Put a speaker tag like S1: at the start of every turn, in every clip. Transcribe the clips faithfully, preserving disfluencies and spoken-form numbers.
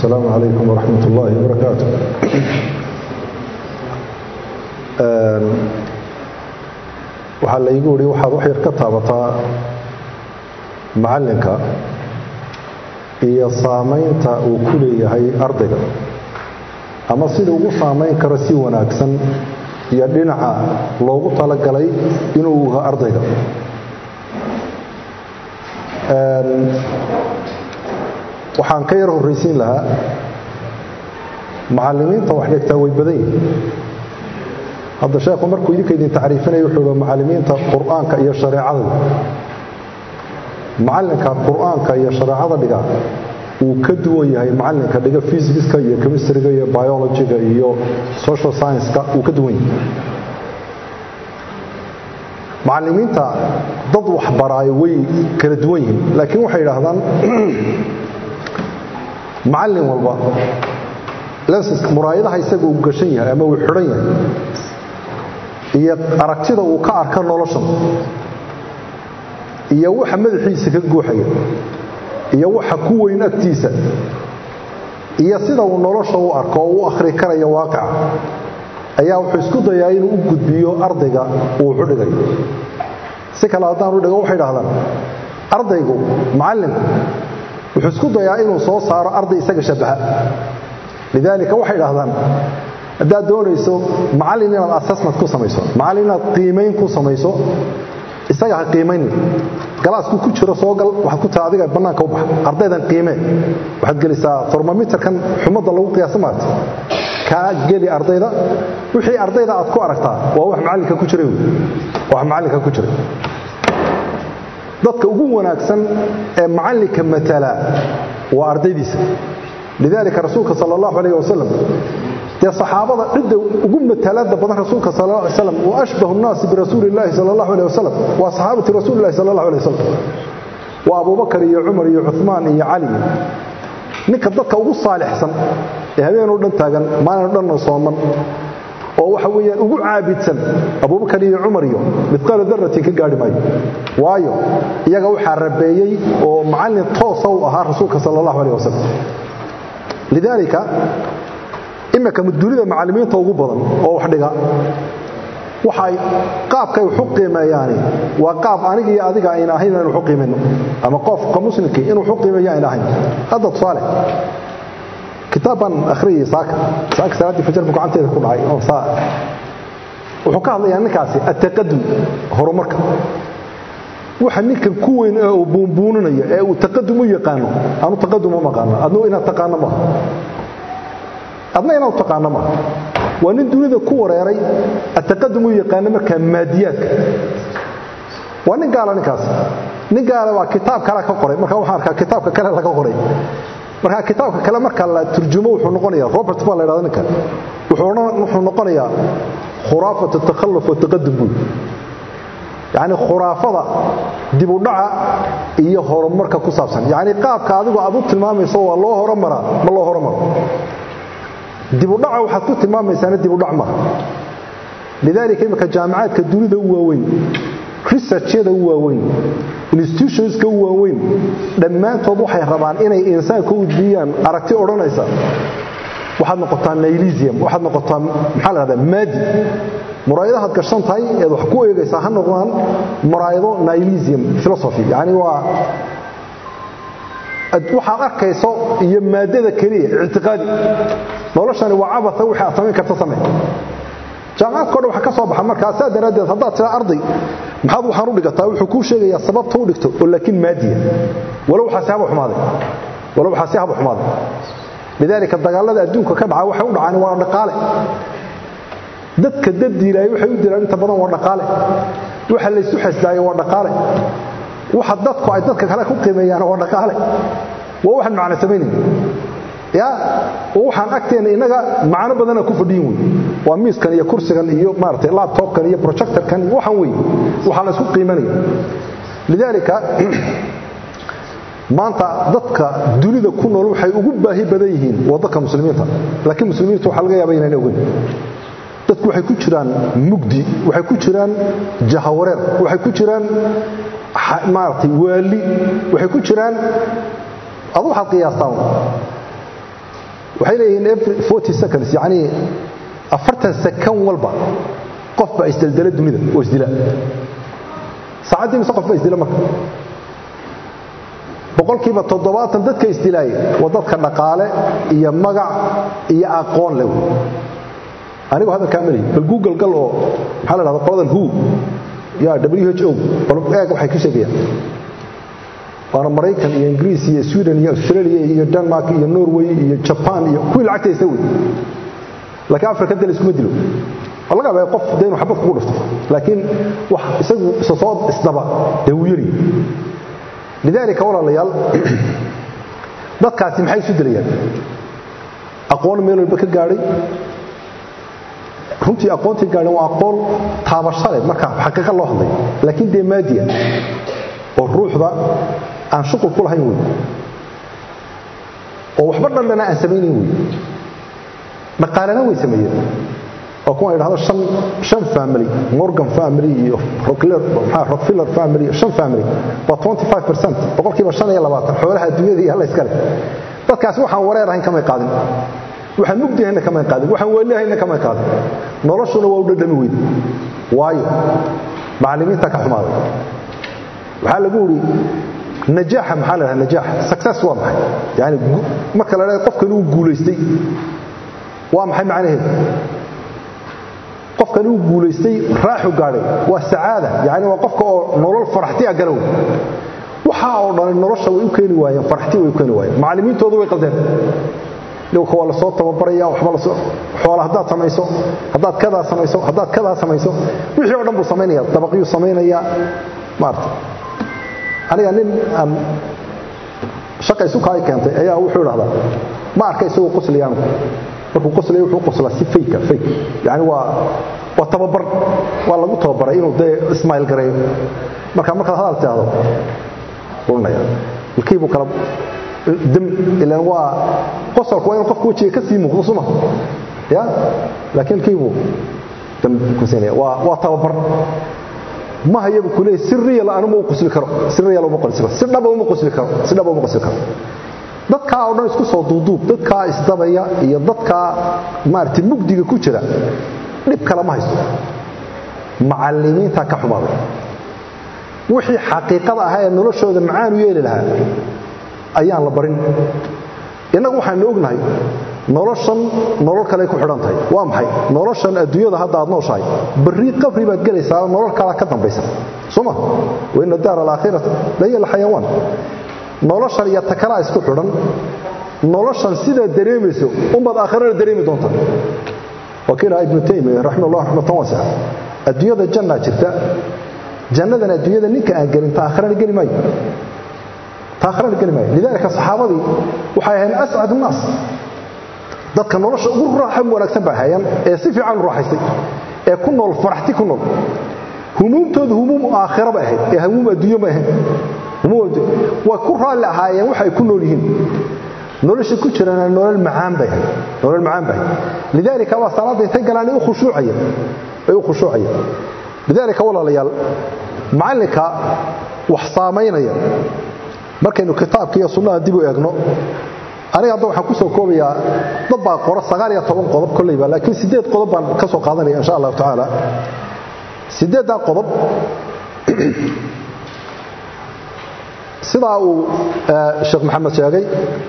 S1: السلام عليكم ورحمة الله وبركاته. waxaa la igu yiri waxaad wax yar ka taabataa macalinka iyo saameynta uu ku leeyahay ardayga ama sida uu saameyn karo si wanaagsan iyo dhinaca loogu tala galay inuu uga ardayga een waxaan ka yar horeysiin lahaa macallimiinta wax dhigtaa way badan yihiin hadda sheekhu markuu idinka idin taariifinayo wuxuu macallimiinta quraanka iyo shariicada macallinka quraanka iyo shariicada dhiga uu ka duwan yahay macallinka dhiga physics-ka iyo chemistry-ga iyo biology-ga iyo social science-ka uu ka duwan yahay macallimiinta dad wax baraayo way kala duwan yihiin laakiin waxay yiraahdaan macallin walba lenses muraayadaha isagu uu gashan yahay ama uu xiran yahay iyo aragtida uu ka arka nolosha iyo waxa madaxiisa ka gooxaya iyo waxa ku weyn agtiisa iyo sida uu nolosha u arko oo u akhri karayo waaqica ayaa wuxuu isku dayaa inuu u gudbiyo ardayga uu xudhigay si kala hadaan u dhigo waxay yiraahdaan ardaygu macallinku wuxuu isku dayaa inuu soo saaro arday isaga shabaha lidaalika waxay yiraahdaan hadaa doonayso macallin inaad assessment ku samayso macallin inaad qiimeyn ku samayso isaga qiimeyn galaasku ku jiro soo gal waxa ku taa adiga banaanka u bax ardaydan qiime waxaad gelisaa thermometer kan xumada lagu qiyaas maartay ka geli ardayda wixii ardayda aad ku aragtaa waa wax macallinka ku jiray wax macallinka ku jiray dadka ugu wanaagsan ee macallinka matala waa ardaydiisa lidaalika rasuulka sallallahu alayhi wasallam يا صحابة عدة وقمة ثلاثة بدن رسولك صلى الله عليه وسلم وأشبه الناس برسول الله صلى الله عليه وسلم وصحابة رسول الله صلى الله عليه وسلم وأبو بكر يا عمر يا عثمان يا علي نكدتك أبو صالح سن هذين ودن تاجن ما ندن صومن وحويا أبو عابد سن أبو بكر يا عمر يا مثقال ذرة كجاري ماي وايو يجوا حربيي ومعلن توصوا أهار رسولك صلى الله عليه وسلم لذلك إما كمدولية معلمين توقو بدن أو حدقا وحي قاب كي حقي ما يعني وقاب أنيقي أدقى إنا هينا نحقي منه أما قاف كمسلكي إنه حقي ما يعني هينا هذا تصالح كتابا أخري ساك ساك سلاتي فجر بكو عنتي تكون عاي أو ساك وحكا الله يعني كاسي التقدم هرمرك وحنيك كوين أو بونبوننا أو تقدم يقانو أنا تقدم ما قانا أنه إنا تقانا ما أدنى إنه تقانا ما وأن الدنيا ذا كورة يري التقدم يقانا ما كان ماديات وأن قال نكاس نقال وكتاب كلا كقري ما كان وحنا كتاب كلا لا كقري ما كتاب كلا ما كان ترجمه وحنقولي روبرت بال هذا نكال وحنا وحنقولي خرافة التخلف والتقدم يعني خرافة دي بدعة هي هرمرك كوسابسن يعني قاب كذا أبو تلمام يسوى الله هرمرا ما الله هرمرا دي بدعة وحطوا تلمام يساند دي بدعة ما لذلك إما كجامعات كدولة هو وين research هذا هو وين institutions هو وين لما توضح يهربان إن إنسان كود بيان أركتي أورانيسا واحد نقطة نيليزيوم واحد نقطة محل هذا مادي مرايضة هاد كشان تاي إذا حكوا يجي صحن نقطان مرايضة نيليزيوم فلسفي يعني هو waxa arkayso iyo maadada kaliya i'tiqaadi noloshani waa cabata waxa asameyn karta sameey jaamacad kooda waxa ka soo baxay markaas daradeed hadaa tira arday maxaad waxaan u dhigataa wuxuu ku sheegayaa sababta uu dhigto oo laakiin maadiya walaw xasaabo xumaaday walaw xasaabo xumaaday lidaalika dagaalada adduunka ka dhaca waxa u dhacaan waa dhaqaale dadka daddiilay waxay u diraan inta badan waa dhaqaale waxa la isku xisdaayo waa dhaqaale waxa dadku ay dadka kale ku qiimeeyaan waa dhaqaale waa waxan macna sameeyay ya waxaan agteena inaga macna badan ku fadhiyin waa miiskan iyo kursigan iyo maartay laptopkan iyo projectorkan waxan weey waxa la isku qiimeeyaa lidaalika maanta dadka dunida ku nool waxay ugu baahi badan yihiin waddanka muslimiinta laakiin muslimiintu waxa laga yaabaa inay ogeyn dadku waxay ku jiraan mugdi waxay ku jiraan jahawareer waxay ku jiraan maartay waali waxay ku jiraan adu waxa qiyaastaan waxay leeyihiin every forty seconds yani afartan second walba qof baa isdaldala dunida oo isdila saacadii mise qof baa isdila marka boqolkiiba toddobaatan dadka isdilaay waa dadka dhaqaale iyo magac iyo aqoon leh anigu hada kaamilay bal google gal oo waxa la dhahdaa qoladan who ya W H O bal eeg waxay ka sheegayaan waana Mareykan iyo Ingiriis iyo Sweden iyo Australia iyo Denmark iyo Norway iyo Japan iyo kuwi lacagtaysa way laakiin Afrika dal isku dilo wallaga bay qof deyn waxbad ku dhufto laakiin wax isagu soo isdaba dawiyiri lidalika wala layal dadkaasi maxay isu dilayaan aqoon meel walba ka gaaray runtii aqoontii gaaray waa aqoon taabashale marka xaqiiqo loo hadlay laakiin de maadiya oo ruuxda aan shaqo ku lahayn way oo waxba dhanna aan sameeynin way maqaalana way sameeyeen oo kuwa yiraahdo shan shan family Morgan family iyo Rockefeller waxa Rockefeller family shan family waa twenty-five percent boqolkiiba shan iyo labaatan xoolaha adduunyada iyo la iska leh dadkaas waxaan wareerayn kama qaadin waxaan mugdihayna kama qaadin waxaan weelahayna kama qaadin noloshuna waa u dhadhami weyd waayo macallimiinta ka xumaaday waxa lagu yiri najaax maxaa la najaax success waa maxay yani marka la leeyahay qofkan uu guuleystay waa maxay macnaheedu qofkan uu guuleystay raaxu gaaray waa saada yani waa qofka oo nolol faraxti ah galow waxa oo dhan nolosha way u keeni waayeen faraxti way u keeni waayeen macallimiintoodu way qaldeen loo kala la soo tababaraya waxba la soo xoolaha hadaad samayso hadaad kada samayso hadaad kada samayso wixii oo dhan buu sameynaya tabaqiyuu sameynaya maarta aniga nin aan shaqay isu kaay keentay ayaa wuxuu raahdaa ma arkay soo qosliyaan markuu qoslay wuxuu qoslaa si fake fake yani waa waa tababar waa lagu tababaray inuu de ismail gareeyo marka marka hadal taado qulnaya ilkiibu kala dam ilaa waa qosolku waa in qofku wajiga ka sii muuqdo suma ya laakiin kiibu dam ku seenaya waa waa tababar ma hayabu kulay sirriya la anu ma qosli karo sirriya la ma qosli karo si dhaba ma qosli karo si dhaba ma qosli karo dadka oo dhan isku soo duuduub dadka isdabaya iyo dadka maarti mugdiga ku jira dib kala ma haysto macallimiinta ka xumaaday wixii xaqiiqada ah ee noloshooda macaan u yeeli lahaa ayaan la barin inagu waxaan ognahay noloshan nolol kale ku xidhan tahay waa maxay noloshan adduunyada hadda aad nooshahay bari qabri baad galaysaa nolol kale ka dambaysa suma weena daar al-aakhirah layla al-xayawaan noloshan iyo takala isku xidhan noloshan sida dareemayso ummad aakhirada dareemi doonta wakiila ibn taymiyyah rahimahullah rahmatan wasi'a adduunyada janna jirta jannadana adduunyada ninka aan galin ta aakhirada gali maayo ta aakhirada gali maayo lidalika saxaabadii waxay ahayn as'ad an-nas dadka nolosha ugu raaxo wanaagsan baa hayaan ee si fiican u raaxaystay ee ku nool faraxti ku nool humuumtoodu humuum aakhira ba ahayd ee humuum adduunyo ma ahayd humuum waa ku raali ahaayeen waxay ku nool yihiin nolosha ku jirana nolol macaan bay nolol macaan bay lidalika waa salaada intay galaan ay khushuucaya ay khushuucaya lidalika walaalayaal macallinka wax saameynaya markaynu kitaabka iyo sunnada dib u eegno aniga hadda waxaan ku soo koobayaa dad baa qora sagaal iyo toban qodob kulliba laakiin sideed qodob baan ka soo qaadanaya insha Allah taala sideed qodob sida uu Sheekh Maxamed sheegay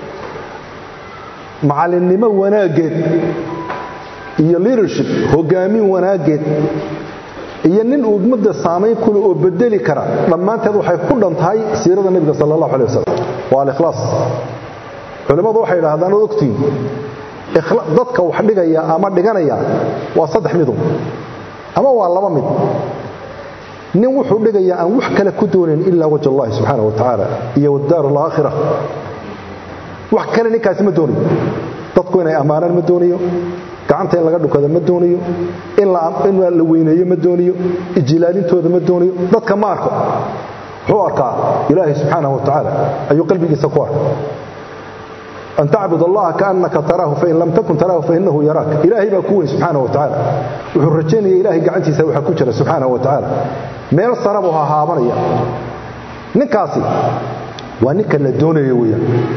S1: macallinimo wanaageed iyo leadership hogaamin wanaageed iyo nin ummadda saameyn kule oo bedeli kara dhamaanteed waxay ku dhantahay siirada nabiga sallallahu alayhi wasallam waa al-ikhlas culimadu waxay yiraahdaan ogtiin dadka wax dhigaya ama dhiganaya waa saddex mid ama waa laba mid nin wuxuu dhigaya aan wax kale ku doonin illa wajh Allah subhanahu wa ta'ala iyo wadaar al-aakhirah wax kale ninkaas ma doonin dadku inay amaanaan ma dooniyo gacanta in laga dhukado ma dooniyo in la in la weyneeyo ma dooniyo ijlaalintooda ma dooniyo dadka ma arko wuxuu arkaa ilaahi subhanahu wa ta'ala ayu qalbigiisa ku arkaa أن تعبد الله كأنك تراه فإن لم تكن تراه فإنه يراك إلهي باكوه سبحانه وتعالى وحرجيني إلهي قعنتي سوحا كجرة سبحانه وتعالى مير صربها هابريا نكاسي ونكا لدوني ويا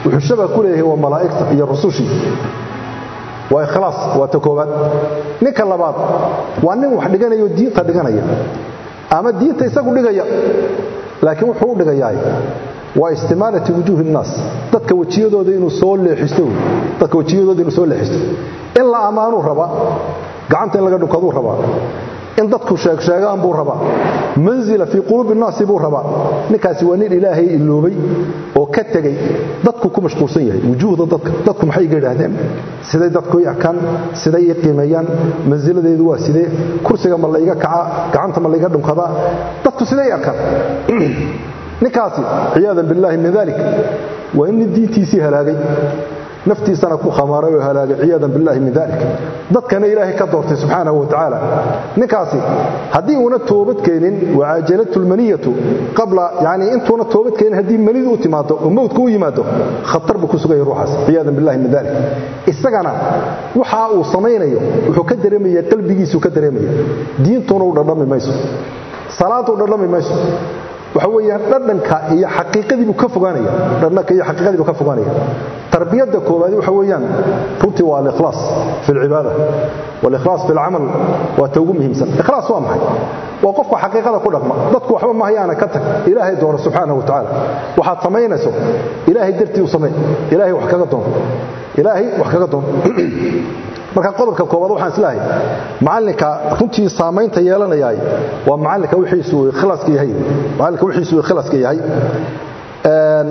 S1: وحشبه كله هو ملائكته هي الرسوشي وإخلاص وتكوبات نك اللباد وأنه وحدقنا يدين تدقنا أما الدين تيساقوا لغاية لكن وحوه لغاية واستمالة وجوه الناس dadka wajiyadooda inuu soo leexisto dadka wajiyadooda inuu soo leexisto illa amaanu raba gacanta in laga dhukado raba in dadku sheeg sheegaan buu raba manzila fi qulub الناس buu raba ninkaasi waa nin ilaahay iloobay oo ka tagay dadku ku mashquulsan yahay wujuhda dadka dadku maxay yiraahdeen siday dadku yakan siday qiimeeyaan manziladeedu waa sidee kursiga ma la iga kaca gacanta ma la iga dhunkada dadku siday yakan نكاسي عياذا بالله من ذلك وإن دينتيسي هلاقي نفتي سنة كو خمارة وهلاقي عياذا بالله من ذلك ضد كان إلهي كدورتي سبحانه وتعالى نكاسي هدي هنا توبت كينين وعاجلت المنية قبل يعني انتو هنا توبت كينين هدي منية وتماته وموت كو يماته خطر بكو سغي روحاس عياذا بالله من ذلك السجنة وحا وصمينيو وحو كدريمية قلبيسو كدريمية دين تونو ودرمي ميسو صلاة ودرمي ميسو waxa weeyaan dhadhanka iyo xaqiiqadiibu ka fogaanaya dhadhanka iyo xaqiiqadiibu ka fogaanaya tarbiyada koobaad waxa weeyaan runtii waa al-ikhlas fi al-ibada wal-ikhlas fi al-amal wa tawgu muhiimsan ikhlas waa maxay waa qofka xaqiiqada ku dhaqma dadku waxba ma hayaan ka tag ilaahay doona subhanahu wa ta'ala waxa tameynayso ilaahay dartii u sameey ilaahay wax kaga doon ilaahay wax kaga doon marka qodobka koobaad waxaan islaahay macallinka runtii saameynta yeelanayay waa macallinka wixiisu ikhlaaska yahay macallinka wixiisu ikhlaaska yahay een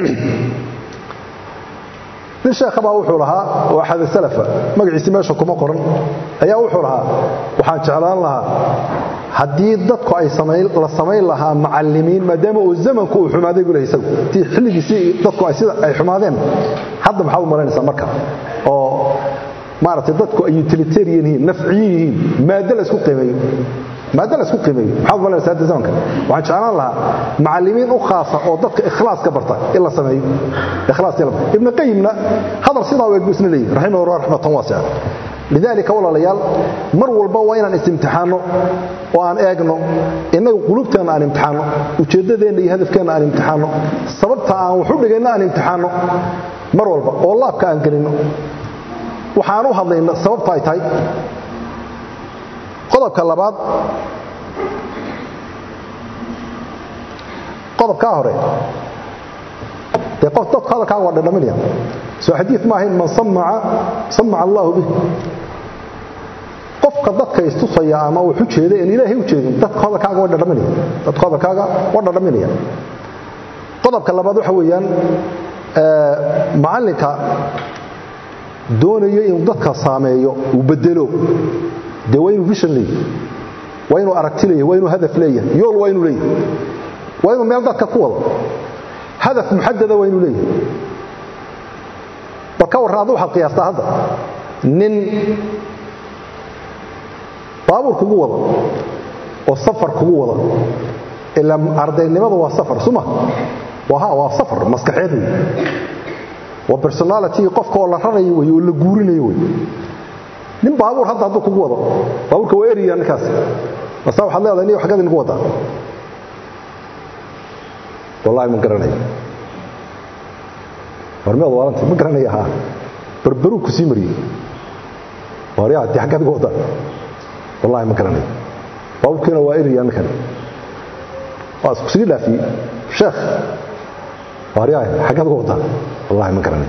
S1: الشيخ أبا وحولها وأحد السلف مقعي سماشا كما قرن أيها وحولها وحان جعلان لها حديد دادكو أي سميل لسميل لها معلمين ما داموا الزمن كو حمادي يقول هي سوء تي حلقي سي دادكو أي, أي حمادين حد محاول مرين سمركا أو maartay dadku ay utilitarian yihiin nafciyiin maadada isku qiimeeyo maadada isku qiimeeyo waxa wala saada zamanka waxaan jeclaan lahaa macallimiin u khaasa oo dadka ikhlaas ka barta ila sameeyo ikhlaas ila ibn qayyimna hadal sidaa uu isna leeyahay rahimahu rahmatan wasi'a lidalika wala layal mar walba waa inaan istimtixaano oo aan eegno inagu qulubteena aan imtixaano ujeedadeena iyo hadafkeena aan imtixaano sababta aan wuxuu dhigayna aan imtixaano mar walba oo laabka aan galino waxaan u hadlaynaa sababta ay tahay qodobka labaad qodobka hore qof dadka hadalka waa dhadhaminaya soo xadiis ma ahayn man sama'a sama'a Allah bih qofka dadka istusaya ama wuxuu jeeday in Ilaahay u jeedin dadka hadalka waa dhadhaminaya dadka hadalka waa dhadhaminaya qodobka labaad waxa weeyaan ee macallinka doonayo in dadka saameeyo uu bedelo de waa inuu vision leeyahay waa inuu aragti leeyahay waa inuu hadaf leeyahay yool waa inuu leeyahay waa inuu meel dadka ku wado hadaf muxaddada waa inuu leeyahay marka waraadu waxa qiyaasta hadda nin baabuur kugu wado oo safar kugu wado ila ardaynimadu waa safar suma waa waa safar maskaxeed وبرسوناليتي قفكه ولا رناي وي ولا غوريناي وي نين بابور حتى haduu kugu wado baaburka waa eriyan kaas bas waxa la leeyahay waxa kadin ku wada wallahi ma garanay barmeed walanta ma garanay ha barbaru ku sii mariyay wariyaa tii xagga wada wallahi ma garanay baaburkina waa eriyan kan waas ku sii dhaafi sheekh wariyaa xagga wada والله ما قرني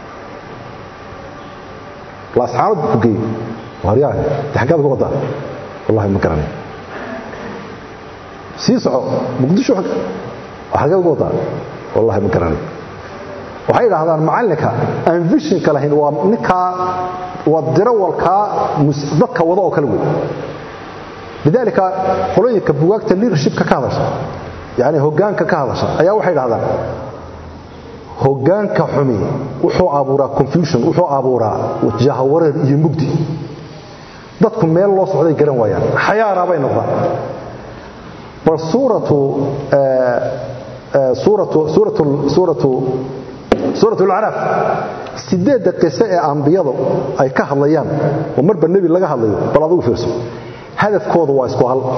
S1: لا اصحاب بقي وريا تحقق وضع والله ما قرني سيسعو مقدشو حق حقق وضع والله ما قرني waxay yiraahdaan macallinka aan vision kala hayn waa ninka wadiro walka dadka wada oo kala weyn lidalika qoloyinka bugaagta leadership ka hadasha yaani hoggaanka ka hadasha ayaa waxay yiraahdaan hoggaanka xumi wuxuu abuuraa confusion wuxuu abuuraa wajaha wareer iyo mugdi dadku meel loo socday garan waayaan xayaara bay noqdaan bal suuratu suuratu suuratu suuratu suuratu al-araf sideed qisa ee anbiyadu ay ka hadlayaan oo marba nabi laga hadlayo bal adigu fiirso hadafkoodu waa isku hal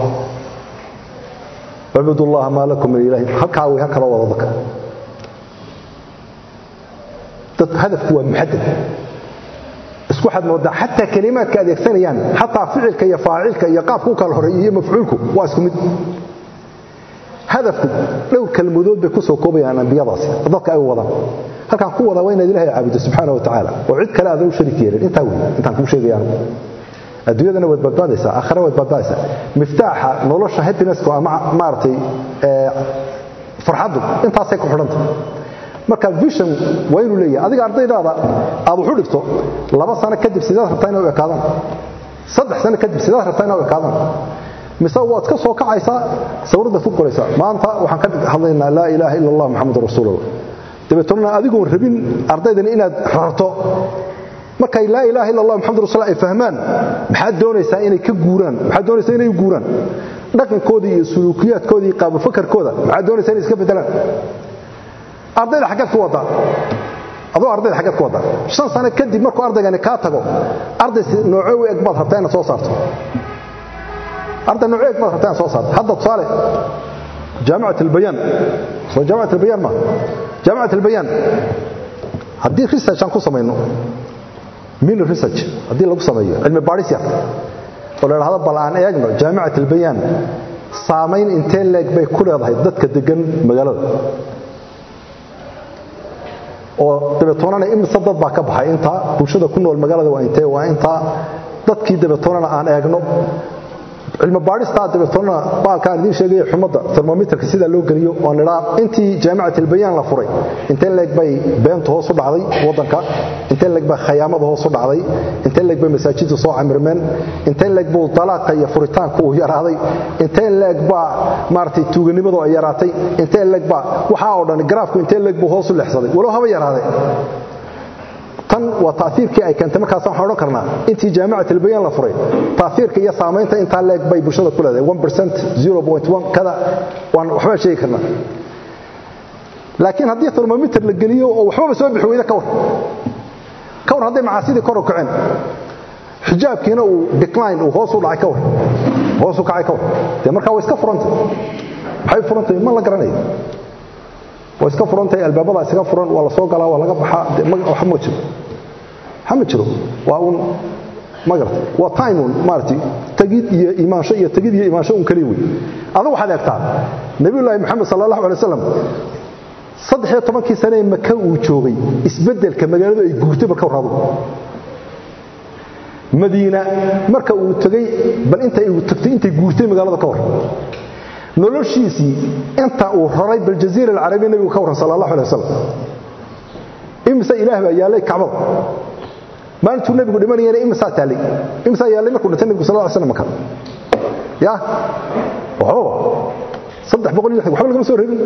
S1: wabudullah ma lakum min ilahi halka way halka wada dadka dad hadafku waa muxaddad isku xad moodaa hatta kalimaadka adeegsanayaan hatta ficilka iyo faacilka iyo qaabku kala horeeyay iyo mafcuulku waa isku mid hadafku dhow kalmadood bay ku soo koobayaan ambiyadaas dadka ay wadaan halka ku wada wayna ilaahay caabudo subhanahu wa ta'ala oo cid kale aad u shariik yeelin inta weyn inta ku sheegayaan adduunyadana wad badbaadaysa aakhira wad badbaadaysa miftaaxa nolosha happiness ko ama maartay ee farxadu intaas ay ku xidhantay marka vision waa inuu leeyahay adiga ardaydaada aad u dhigto laba sano kadib sidaad rabtaa inay u ekaadaan saddex sano kadib sidaad rabtaa inay u ekaadaan mise waad ka soo kacaysaa sawirada ku qoraysaa maanta waxaan ka hadlaynaa laa ilaaha illa allah muhammadur rasuulullah dabeetana adigoo rabin ardaydana inaad rarto markay laa ilaaha illa allah muhammadur rasuulullah ay fahmaan maxaad doonaysaa inay ka guuraan maxaad doonaysaa inay guuraan dhaqankoodii iyo suluukiyaadkoodii qaab fakarkooda maxaad doonaysaa inay iska bedelaan ardayda xagad ku wada adoo ardayda xagad ku wada shan sano kadib markuu ardaygani ka tago arday nooco u eg baad rabtaa inaad soo saarto arday nooco eg baad rabtaa inaad soo saarto hadda tusaale jaamacad albayaan soo jaamacad albayaan ma jaamacad albayaan haddii research aan ku samayno min research haddii lagu sameeyo cilmi baaris yar oo la yiraahdo bal aan eegno jaamacad albayaan saamayn intee leeg bay ku leedahay dadka degan magaalada oo dabatoonana imisa dad baa ka baxay inta bulshada ku nool magaalada waa intee waa inta dadkii dabatoonana aan eegno cilmi baarista dabatoonana baalka aan idin sheegay xumada thermometerka sida loo galiyo oo nilaa intii jaamacad albayaan la furay intee leeg bay beento hoos u dhacday wadanka intee leeg bay khiyaamada hoos u dhacday intee leeg bay masaajidda soo camirmeen intee leeg buu talaaqa iyo furitaanku u yaraaday intee leeg baa maartay tuuganimadu ay yaraatay intee leeg baa waxa oo dhan graafku intee leeg buu hoos u leexsaday walow haba yaraaday tan waa taasiirkii ay keentay markaas waxaan oran karnaa intii jaamacad albayaan la furay taasiirka iyo saameynta inta leeg bay bulshada ku leedahay one percent zero point one kada waan waxba sheegi karnaa laakiin haddii thermometer la geliyo oo waxba soo bixi weyda ka war ka war haddii macaasidii kor u kaceen xijaabkiina uu decline uu hoos u dhacay ka war hoos u kacay ka war de markaa way iska furantay maxay furantay ma la garanayo way iska furantay albaabada iska furan wala soo galaa wala laga baxaa waxa ma jiro xama jiro waa un magarta waa time marti tagid iyo imaansho iyo tagid iyo imaansho un kaliya way adigu waxaad eegtaa nabiyullaahi maxamed sallallahu alayhi wasallam saddex iyo toban sano Makka uu joogay isbedelka magaalada ay guurtay marka raado Madiina marka uu tagay bal inta uu tagtay intay guurtay magaalada ka war noloshiisii inta uu raray bal jaziira al-arabiya nabiga ka waran sallallahu alayhi wasallam imsa ilaah baa yaalay kacbada maalintuu nabigu dhimanayay imsa taalay imsa yaalay markuu dhintay nabiga sallallahu alayhi wasallam ya oo saddex boqol iyo waxba laga soo reebin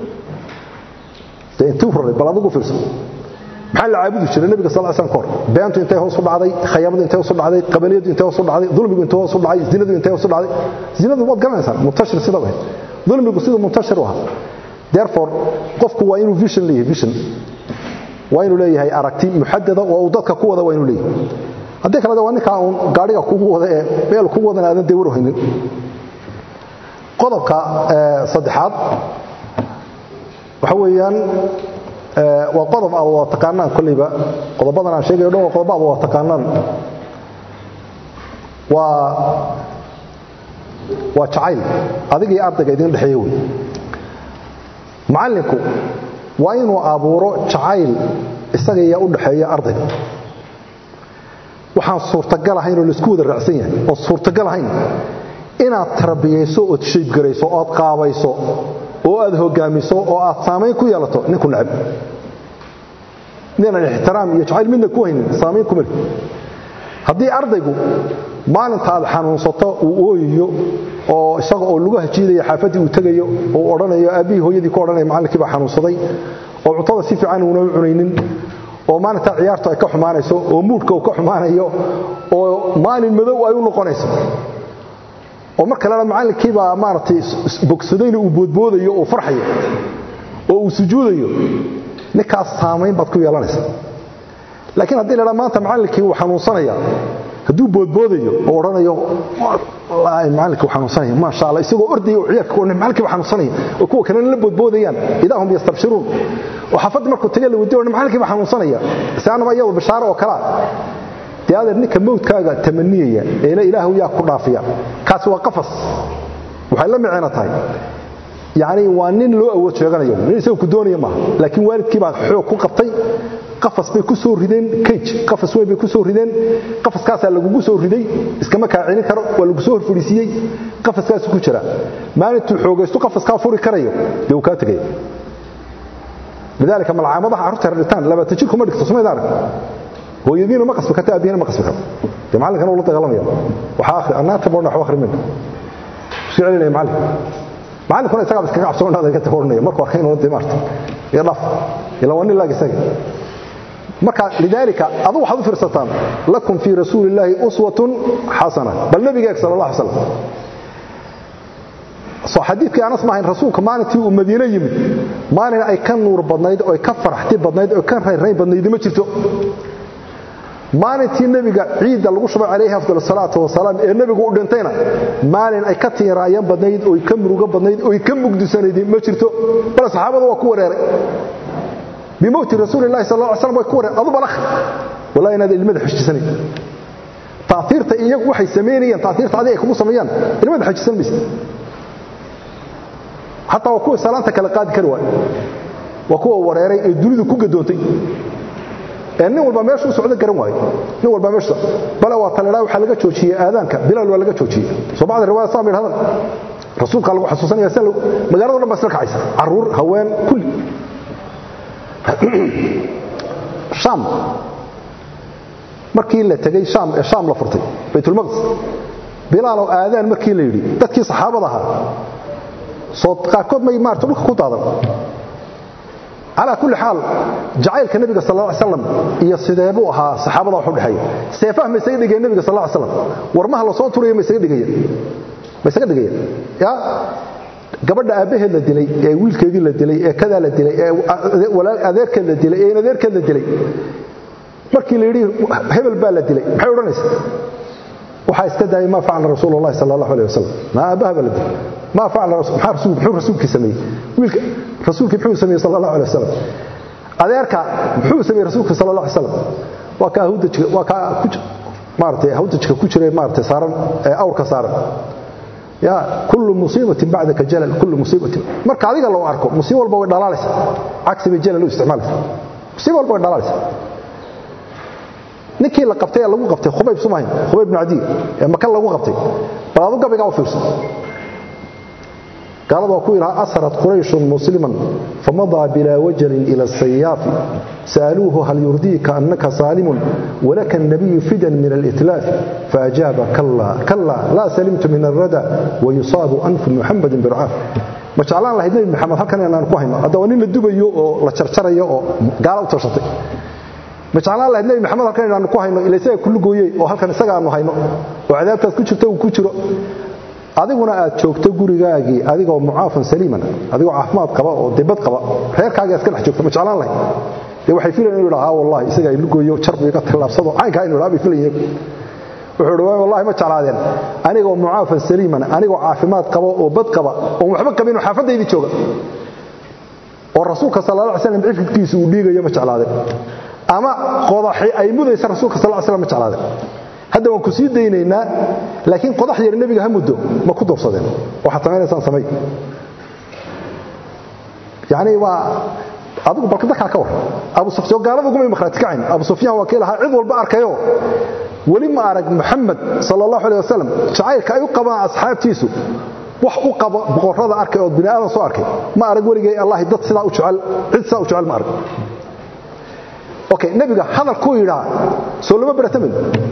S1: intuu raray bal adigu fiirso maxaa la caabudu jiray nabiga sallallahu alayhi wasallam kor beantu intay hoos u dhacday khiyaamadu intay hoos u dhacday qabaliyadu intay hoos u dhacday dulmigu intay hoos u dhacday zinadu intay hoos u dhacday zinadu wad garanaysan muntashir sida way dulmigu sida muntashir waa therefore qofku waa inuu vision leeyahay vision waa inuu leeyahay aragti muhaddada oo dadka ku wada waa inuu leeyahay hadii kale waa ninka uu gaariga kugu wada ee meel kugu wada aadan deewro haynin qodobka saddexaad waxa weeyaan waa qodob aad wada taqaanaan kulliba qodobadan aan sheegayo dhow qodob aad wada taqaanaan waa waa jacayl adiga iyo ardayga idin dhaxeeyo way macallinku waa inuu abuuro jacayl isaga iyo u dhaxeeyo ardayga waxaan suurtagal ahayn oo la isku wada raacsan yahay oo suurtagal ahayn inaad tarbiyayso oo shape garayso oo qaabayso oo aad hogaamiso oo aad saameyn ku yeelato ninku nacab nina ixtiraam iyo jacayl midna ku haynin saameyn ku mari hadii ardaygu maalinta aad xanuunsato uu ooyiyo oo isaga oo lugaha jiidaya xaafadii uu tagayo oo oranayo aabii hooyadii ku oranay macallinkii baa xanuunsaday oo cuntada si fiican uuna u cunaynin oo maalinta ciyaartu ay ka xumaanayso oo moodka uu ka xumaanayo oo maalin madow ay u noqonayso oo marka la macallinkii baa maartay bogsadayna uu boodboodayo oo farxayo oo uu sujuudayo ninkaas saameyn bad ku yeelanaysa laakiin hadii la maanta macallinkii uu xanuunsanaya haduu boodboodayo oo oranayo wallaahi macallinkii uu xanuunsanaya ma sha Allah isagoo ordayo ciyaarka oo macallinkii uu xanuunsanaya oo kuwa kale la boodboodayaan ilaahum yastabshiruun وحفظت markuu tagay la wadiyo macalkii ma xanuunsanaya saanama iyadu bishaaro oo kala diyaada ninka mawdkaaga tamaniyaya ee ilaahu yaa ku dhaafiya kaas waa qafas waxa la micna tahay yaani waa nin loo awood sheeganayo nin isagu ku doonaya ma laakiin waalidkii baa xoog ku qabtay qafas bay ku soo rideen cage qafas way bay ku soo rideen qafaskaas lagu soo riday iskama ka ciilin karo waa lagu soo horfadhiisiyay qafaskaas ku jira maalintu xoogaysto qafaska furi karayo dee ka tagay lidalka malcaamadaha arrinta ritaan laba tajir kuma dhigto Soomaaliya hooyadiina ma qasbi ka taabiyana ma qasbi karo jamacalka uu la dagaalamayo waxa akhri anaata boona wax akhri min sicilina macalin macalin kuna isaga iska cabsoonaa dadka takoornay markuu arkay inuu dimarto ya dhaf ila wani laga isaga marka lidalka adu waxaad u fiirsataan lakum fi rasuulillahi uswatun hasana bal nabiga sallallahu alayhi wasallam soo xadiidkii Anas ma ahayn rasuulka maalintii uu Madiina yimid maalin ay ka nuur badnayd oo ay ka faraxti badnayd oo ka reeray badnayd ma jirto maalintii nabiga ciida lagu shubay calayhi afdal salaatu wa salaam ee nabigu u dhintayna maalin ay ka tiirayaan badnayd oo ay ka muruga badnayd oo ay ka mugdisanayd ma jirto bal saxaabadu waa ku wareeray بموت رسول الله صلى الله عليه وسلم ويكون أضو بلخ والله إن هذا المدح حجسني تأثيرت إياك وحي سمينيا تأثيرت عليك مصميان المدح حجسني بس حتى وكوه سلامتك لقاد كروان وكوه وريري الدولي كو قدوتي يعني نول باميرشو سعودة كرواي نول باميرشو بلا وطلع وحلقة شوشية آذانك بلا الولقة شوشية سو بعض الرواية صامر هذا رسول قال وحسوساني يسألوا مجرد ربا سلك عيسى عرور هوان كل شام markii la tagay sham ee sham la furtay baytul maqdis bilaal oo aadaan markii la yiri dadkii saxaabada ahaa soo qaarkood may maarto dhulka ku daadan ala kulli xaal jacaylka nabiga sallallahu alayhi wasallam iyo sideebu ahaa saxaabada wuxuu dhaxay seefaha ma isaga dhigay nabiga sallallahu alayhi wasallam warmaha la soo tuuray ma isaga dhigay ma isaga dhigay ya gabadha aabaheed la dilay ee wiilkeedii la dilay ee kada la dilay ee walaal adeerkeed la dilay ee adeerkeed la dilay markii la yiri hebel baa la dilay maxay oranaysaa waxa iska daayay ma faacna rasuulullaahi sallallahu alayhi wasallam ma aabaha baa la dilay ma faacna rasuul muxuu rasuulkii sameeyay wiilka rasuulkii muxuu sameeyay sallallahu alayhi wasallam adeerka muxuu sameeyay rasuulka sallallahu alayhi wasallam waa ka hawdajka waa ka maartay hawdajka ku jiray maartay saaran ee awrka saaran يا كل مصيبة بعدك جلل كل مصيبة مركا adiga loo arko musiibo walba way dhalaalaysa عكس بجلل loo isticmaalay musiibo walba way dhalaalaysa ninkii la qabtay lagu qabtay Khubayb Sumayn Khubayb ibn Adi ee maka lagu qabtay baadu gabiga u fiirsan قالوا كو إلى أسرت قريش مسلما فمضى بلا وجل إلى السياف سألوه هل يرضيك أنك سالم ولك النبي فدا من الإتلاف فأجاب كلا كلا لا سلمت من الردى ويصاب أنف محمد برعاف ما شاء الله الله النبي محمد هل كان أنا نكوهنا هذا ونين الدبيو لا شرشريو قالوا تشطي ما شاء الله الله النبي محمد هل كان أنا نكوهنا إلى سيء كل جويه وهل كان سجع إنه هينو وعذابته كشرته وكشره adiguna aad joogto gurigaagi adigoo mucaafan saliiman adigoo caafimaad qaba oo dibad qaba reerkaaga iska dhex joogto ma jeclaan lahayn ee waxay filayeen inuu dhahaa wallahi isaga ay lugoyo jarbiga talaabsado caynka inuu dhaabay filayeen wuxuu dhahay wallahi ma jeclaadeen anigoo mucaafan saliiman anigoo caafimaad qaba oo bad qaba oo waxba qabin xaafadaydi jooga oo rasuulka sallallahu alayhi wasallam cifkiisu uu dhigayo ma jeclaadeen ama qodaxi ay mudaysa rasuulka sallallahu alayhi wasallam ma jeclaadeen هذا وان كسي دينينا لكن قضح ير النبي همدو ما ku doorsadeen waxa tameynaysan samay yaani waa adigu barkada ka war Abu Sufyaan gaalada ugu makhraati kacin Abu Sufyaan waa keelaha cid walba arkayo wali ma arag Muhammad sallallahu alayhi wasallam jacaylka ay u qabaan asxaabtiisu wax u qabo boqorada arkay oo binaadam soo arkay ma arag waligay Allah dad sida u jecel cid sida u jecel ma arag okay nabiga hadal ku yiraah soo lama baratamin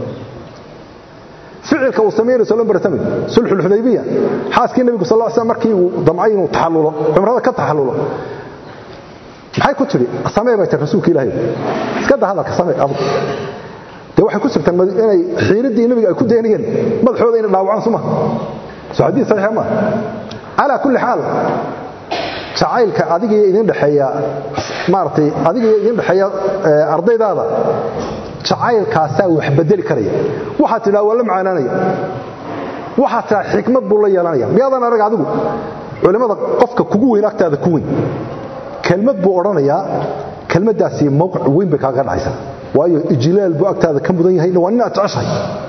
S1: فعلك وسمير سلام برتمد صلح الحديبيه حاسكي النبي صلى الله عليه وسلم markii uu damcay inuu taxallulo umrada ka taxallulo maxay ku tiri sameey bay rasuulka ilaahay iska daa hadalka sameey abu de waxay ku sirtan inay xiiradii nabiga ay ku deynayeen madaxooda inay dhaawacaan suma soo hadii saxiix ma ala kulli xaal jacaylka adiga idin dhaxeeya maartay adiga idin dhaxeeya ardaydaada jacaylkaas wax bedeli karaya waxa tiraa wala macaananaya waxa taa xikmad buu la yeelanaya miyadan arag adigu culimada qofka kugu weyn agtaada ku weyn kelmad buu oranayaa kelmadaasi mowqic weyn bay kaaga dhacaysa waayo ijlaal buu agtaada ka mudan yahay waa inaad jeceshahay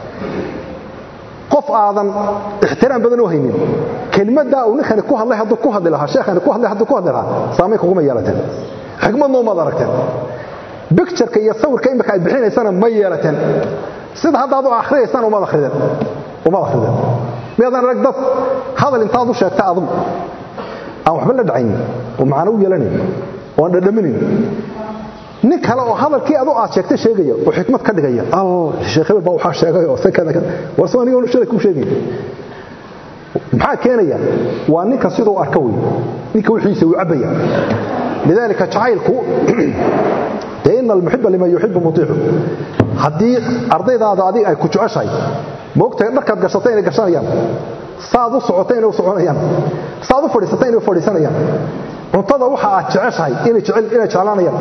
S1: qof aadan ixtiraam badan u haynin kelmadda uu ninkan ku hadlay haduu ku hadli lahaa sheekhan ku hadlay haduu ku hadli lahaa saamay kugu ma yeelateen xigmadna ma aragteen picture-ka iyo sawirka imika ay bixinaysana ma yeelateen sida hadda aad u akhriyeysaan uma akhridan uma akhridan meedan rag dad hadal intaad u sheegtay adum aan waxba la dhacayn oo macna u yeelanayn oo dhadhamin nin kale oo hadalkii aad u aad sheegtay sheegaya oo xikmad ka dhigaya al sheekhay baa waxa sheegay oo sakada warso aniga uu sheekay ku sheegay maxaa keenaya waa ninka sidoo arka weey ninka wixiisa uu cabaya lidalika jacaylku deena almuhibba lima yuhibbu mutiihu hadii ardaydaada adiga ay ku jeceshahay moogtay markaad gashatay inay gashanayaan saad u socotay inay u soconayaan saad u fadhiisatay inay u fadhiisanayaan cuntada waxa aad jeceshahay inay jecel inay jeclaanayaan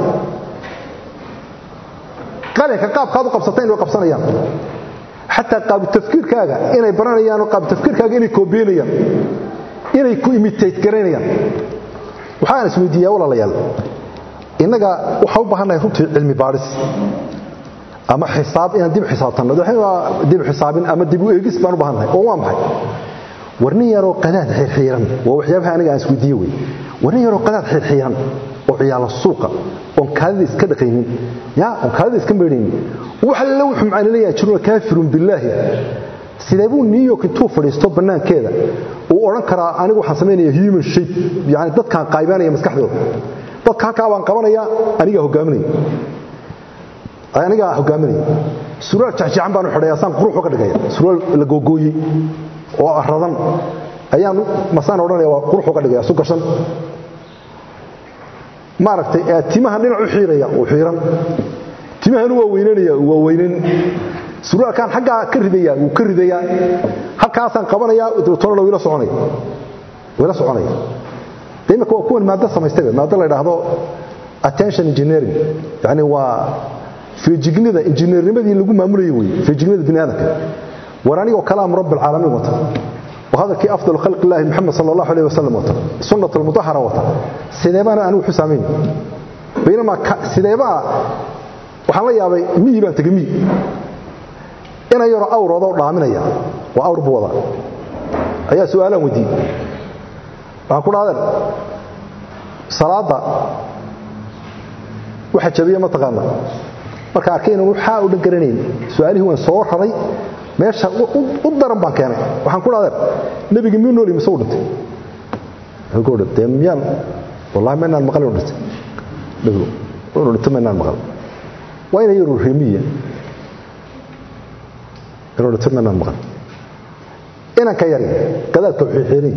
S1: qalinka qaabkaad u qabsatay inay qabsanayaan hatta qaab tafkiirkaaga inay baranayaan oo qaab tafkiirkaaga inay koobiyeenayaan inay ku imitate gareynayaan waxaan isweydiiyay walaalayaal inaga waxa u baahanahay runtii cilmi baaris ama xisaab in dib xisaabtan dib xisaabin ama dib u eegis baan u baahanahay oo waa maxay warni yaro qanaad xirxiran waa waxyaabaha aniga aan isweydiiyay way warni yaro qanaad xirxiran oo ciyaal suuqa oo kaadis ka dhaqaynin ya oo kaadis ka meerin waxa la wuxuu macnaheeyaa jiro kaafirun billahi sideebuu New York intuu fadhiisto banaankeeda uu oran karaa anigu waxaan sameeynaa human shape yaani dadkan qaybanaya maskaxdooda dadka ka baan qabanaya aniga hogaaminaya aniga hogaaminaya suuraal jajjacan baan u xidhayaa san quruux ka dhigaya suuraal la googooyay oo aradan ayaan masaan oranaya waa quruux ka dhigaya soo gashan maaragtay timaha dhinac u xiiraya oo xiiran timahan waa weynanaya waa weynan suraalkan xagga ka ridaya uu ka ridaya halkaasaan qabanaya dootoro wila soconay wila soconay deema kuwa kuwan maada samaystay maada la yiraahdo attention engineering yani waa fijignida engineernimadii lagu maamulay way fijignida bini'aadamka warani oo kalaam rabbil alamin wata وهذا كي أفضل خلق الله محمد صلى الله عليه وسلم وتا سنة المطهرة وتا سيدابانا أنو حسامين بينما سيدابا وحنا يابي مي بان تجمي أنا يرى أور وضع رامنيا وأور بوضع أيها سؤالا ودي أقول هذا صلاة واحد شبيه ما تقام marka arkeen waxa uu dhagaranayn su'aalihi waan soo raray meesha u daran baan keenay waxaan ku dhaaday nabiga miyuu nool imsoo dhintay wuxuu dhintay miyaan wallahi ma naan maqal dhintay dhago oo dhintay ma naan maqal waa inay yuru rimiya inuu dhintay ma naan maqal inaan ka yari gadaalka wuxuu xiiray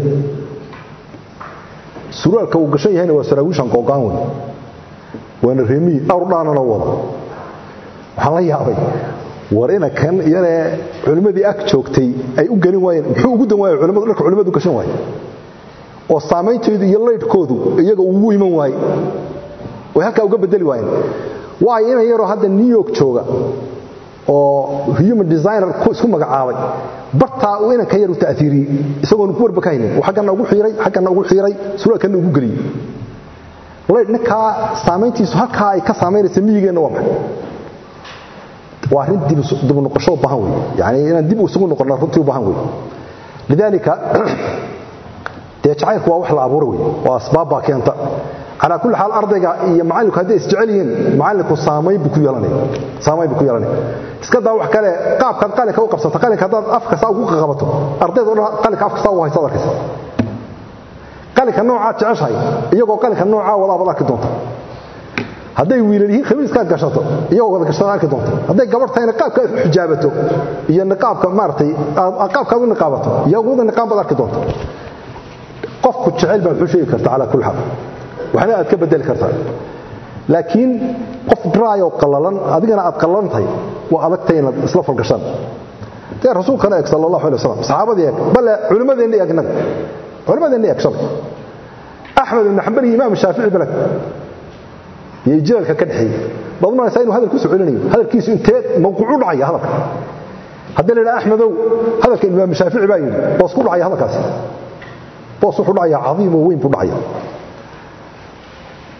S1: suraalka uu gashan yahay waa saraawishan qooqaan weyn waana rimiya awrdaana wada waxa la yaabay warina kan yare culimadii ag joogtay ay u galin waayeen muxuu ugu dan waayay culimadu dharka culimadu gashan waayay oo saameynteedu iyo leedkoodu iyaga ugu iman waayay way halka uga bedeli waayeen waa in yaro hadda New York jooga oo human designer ku isku magacaabay barta uu inaan ka yar u taasiiriyay isagoo ku warba ka haynin waxa kan ugu xiiray xaggan ugu xiiray suraalkan ugu galiyay leedka saameyntiisu halka ay ka saameynaysa miyigeena waa maxay وارين دي دب نقشو باهن وي يعني ان دب اسو نقرنا runtii u baahan way lidalika teechayku waa wax la abuuro way waa asbaab ba keenta ala kulli hal ardayga iyo macalinku hadii isjeceliyeen macalinku saameey bu ku yeelanay saameey bu ku yeelanay iska daa wax kale qaabka qalinka u qabsata qalinka hadaad afka saa ugu qabato ardaydu qalinka afka saa u haysto arkaysa qalinka nooca jeceshay iyagoo qalinka nooca wada wada ka doonta haday wiilalihiin khamiiska gashato iyagoo wada gashada arki doonto haday gabartayna qaabka xijaabato iyo niqaabka maartay qaabka u niqaabato iyagoo wada niqaab arki doonto qofku jecel baa wuxuu sheegi kartaa ala kulli hal waxna aad ka bedeli kartaa laakiin qof dry oo qallalan adigana aad qallantahay waa adagtay inaad isla falgashaan taa rasuulka sallallahu alayhi wasallam saxaabadii bal culimadeena eegnaga culimadeena eegsan Ahmad ibn Hanbal imaam Shaafi'i balak يجيلك كدحي ضمن ساينو هذا الكيس علنيو هذا الكيس انت موقعو دحيا هذا هذا لا احمد هذا الامام الشافعي باين بس كو دحيا هذا كاس بس و دحيا عظيم وين بو دحيا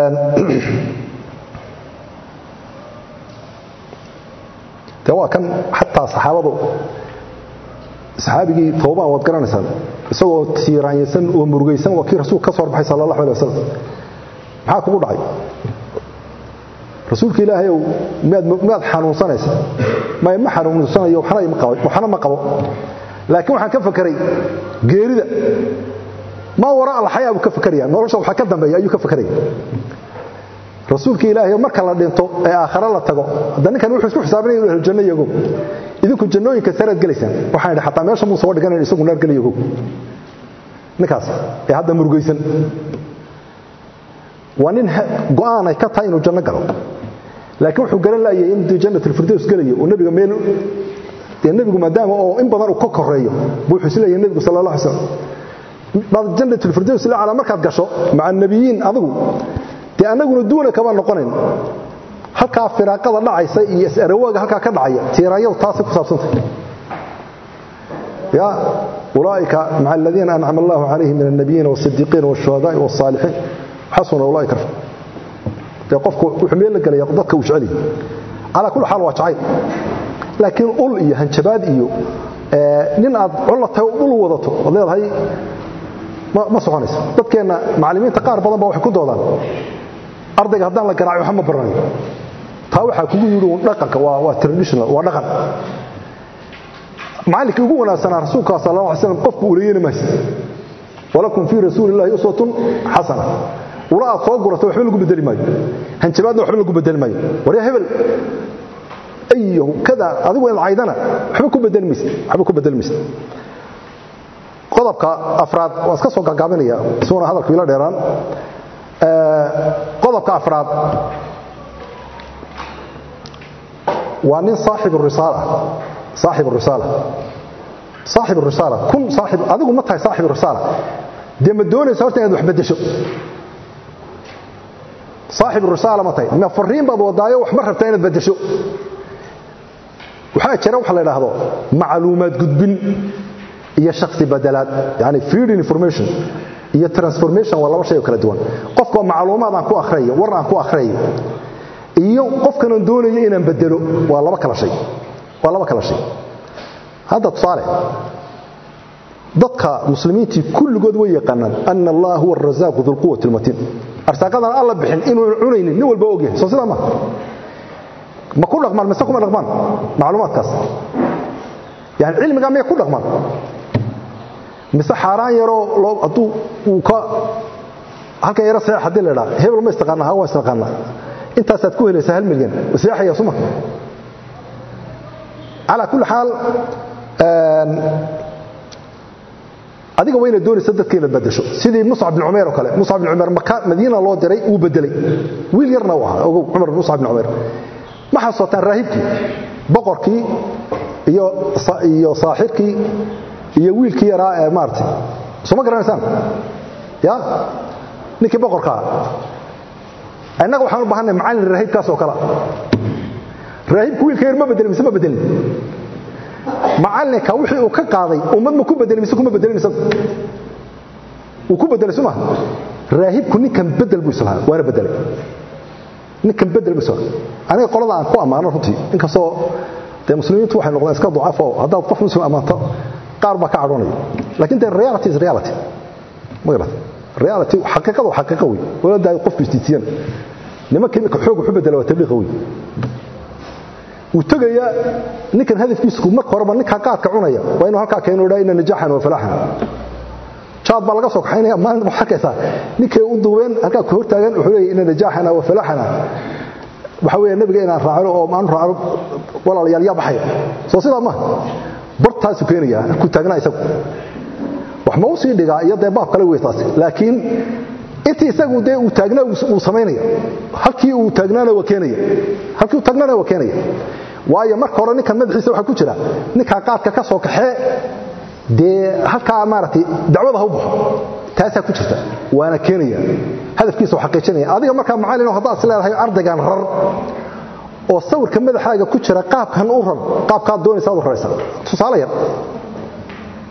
S1: توا كان حتى صحابته صحابي توبه واد garanaysan isagoo tiiraanaysan oo murugaysan waa kii rasuulka ka soo baxay sallallahu alayhi wasallam maxaa kugu dhacay rasuulka ilaahay oo maad maad xanuunsanaysa ma ma xanuunsanayo waxna ma qabo waxna ma qabo laakiin waxaan ka fakaray geerida ma wara alxayaa ka fakariya nolosha waxa ka dambeeya ayuu ka fakaray rasuulka ilaahay marka la dhinto ee aakhira la tago hadan kan wuxuu isku xisaabinayay inuu janno yago idinku jannooyinka sarad galaysan waxaan idhi xataa meesha muuse wadhiganay isagu naar galayo ninkaas ee hadda murugaysan waa nin go'aan ay ka tahay inuu janno galo laakiin wuxuu garan laayay in jannatul firdaws galayo oo nabiga meel ee nabigu maadaama oo in badan uu ka koreeyo buu xusilayay nabigu sallallahu alayhi wasallam bad jannatul firdaws la ala markaad gasho maca nabiyiin adigu tii anaguna duuna kama noqonayn halka firaaqada dhacaysa iyo isarwaaga halka ka dhacaya tiiraayada taas ku saabsantay ya ulaika ma'a alladhina an'ama Allahu alayhim min an-nabiyyin was-siddiqin wash-shuhada'i was-salihin hasuna ulaika de qofku wuxuu meel la galay dadka uu jecel ala kulli xaal waa jacayl laakiin ul iyo hanjabaad iyo ee nin aad culatay ul wadato leedahay ma ma soconayso dadkeena macallimiinta qaar badan baa wax ku doodaan ardayga haddaan la garaaco waxa ma baranayo taa waxa kugu yiri dhaqanka waa waa traditional waa dhaqan maalinka ugu wanaagsan rasuulka sallallahu alayhi wasallam qofku u leeyahay maas walakum fi rasuulillahi uswatun hasana wala soo gurato waxba lagu bedeli maayo hanjabaadna waxba lagu bedeli maayo wariya hebel ayo kada adigu in caydana waxba ku bedeli maysid waxba ku bedeli maysid qodobka afraad waa iska soo gagaabinaya suuna hadalku ila dheeraan ee qodobka afraad waa nin saaxib risala saaxib risala saaxib risala kun saaxib adigu ma tahay saaxib risala de ma doonaysa horta inaad wax bedesho saaxib risala ma tahay ma fariin baad wadaayo wax ma rabtaa inaad bedesho waxa jira wax la yiraahdo macluumaad gudbin iyo shakhsi badalaad yani feed information iyo transformation waa laba shay oo kala duwan qofka macluumaad aan ku akhriyo war aan ku akhriyo iyo qofkan aan doonayo inaan bedelo waa laba kala shay waa laba kala shay hada tusaale dadka muslimiinti kulligood way yaqaanaan anna allah huwa ar-razzaq dhul quwwati al-matin arsaaqadan alla bixin inuu cunaynin nin walba ogyahay soo sida ma ma ku dhaqmaan ma kuma dhaqmaan macluumaadkaas yani cilmiga ma ku dhaqmaan mise xaraan yaro loo adu uu ka halka yaro sax hadii la dhaaf hebel ma istaqaana ha waa istaqaana intaas aad ku helaysaa hal milyan saxiya suma ala kulli xaal een adiga wayna doonaysaa dadkeena badasho sidii Mus'ab ibn Umayr oo kale Mus'ab ibn Umayr Makka Madiina loo diray uu bedelay wiil yarna waa ogow Umar ibn Mus'ab ibn Umayr ma xasuutaan raahibkii boqorkii iyo iyo saaxirkii iyo wiilkii yaraa ee maartay soo garanaysan ya ninkii boqorka anaga waxaan u baahanay macallin raahibkaas oo kala raahibku wiilka yar ma bedelin mise ma bedelin macallinka wixii uu ka qaaday ummad ma ku bedelin mise kuma bedelin isagu uu ku bedelay suma raahibku ninkan bedel buu islahaa waana bedelay ninkan bedel buu islahaa aniga qolada aan ku amaano runtii inkastoo de muslimiintu waxay noqdeen iska ducafo hadaa qof muslim amaanto qaar ba ka cadhoonay laakiin the reality is reality ma garata reality xaqiiqadu xaqiiqo weey wala daa qof istiitiyan nima kimika xoog wuxuu bedelay waa tabliiq weey uu tagaya ninkan hadafkiisu marka horeba ninka qaadka cunaya waa inuu halka keenoo dhaa inna najahan wa falahan jaad baa laga soo kaxaynaya maalin waxa kaysa ninkay u duubeen halka ku hortaagan wuxuu leeyahay inna najahana wa falahana waxa weeye nabiga inaan raaco oo maan raaco walaalayaal yaa baxay soo sida ma bartaas keenaya ku taagnaa isagu wax ma uu sii dhigaa iyo deebaab kale weeytaas laakiin intii isagu de uu taagnaa uu sameeynaya halkii uu taagnaana waa keenaya halkii uu taagnaana waa keenaya waayo marka hore ninkan madaxiisa waxa ku jira ninka qaadka ka soo kaxee de halka maartay dacwada ha u baxo taasa ku jirta waana keenaya hadafkiisa waxa xaqiijinaya adiga marka macallin oo hadaa isleedahay ardaygan rar oo sawirka madaxaaga ku jira qaabkan u rar qaabka doonaysa u raraysa tusaale yar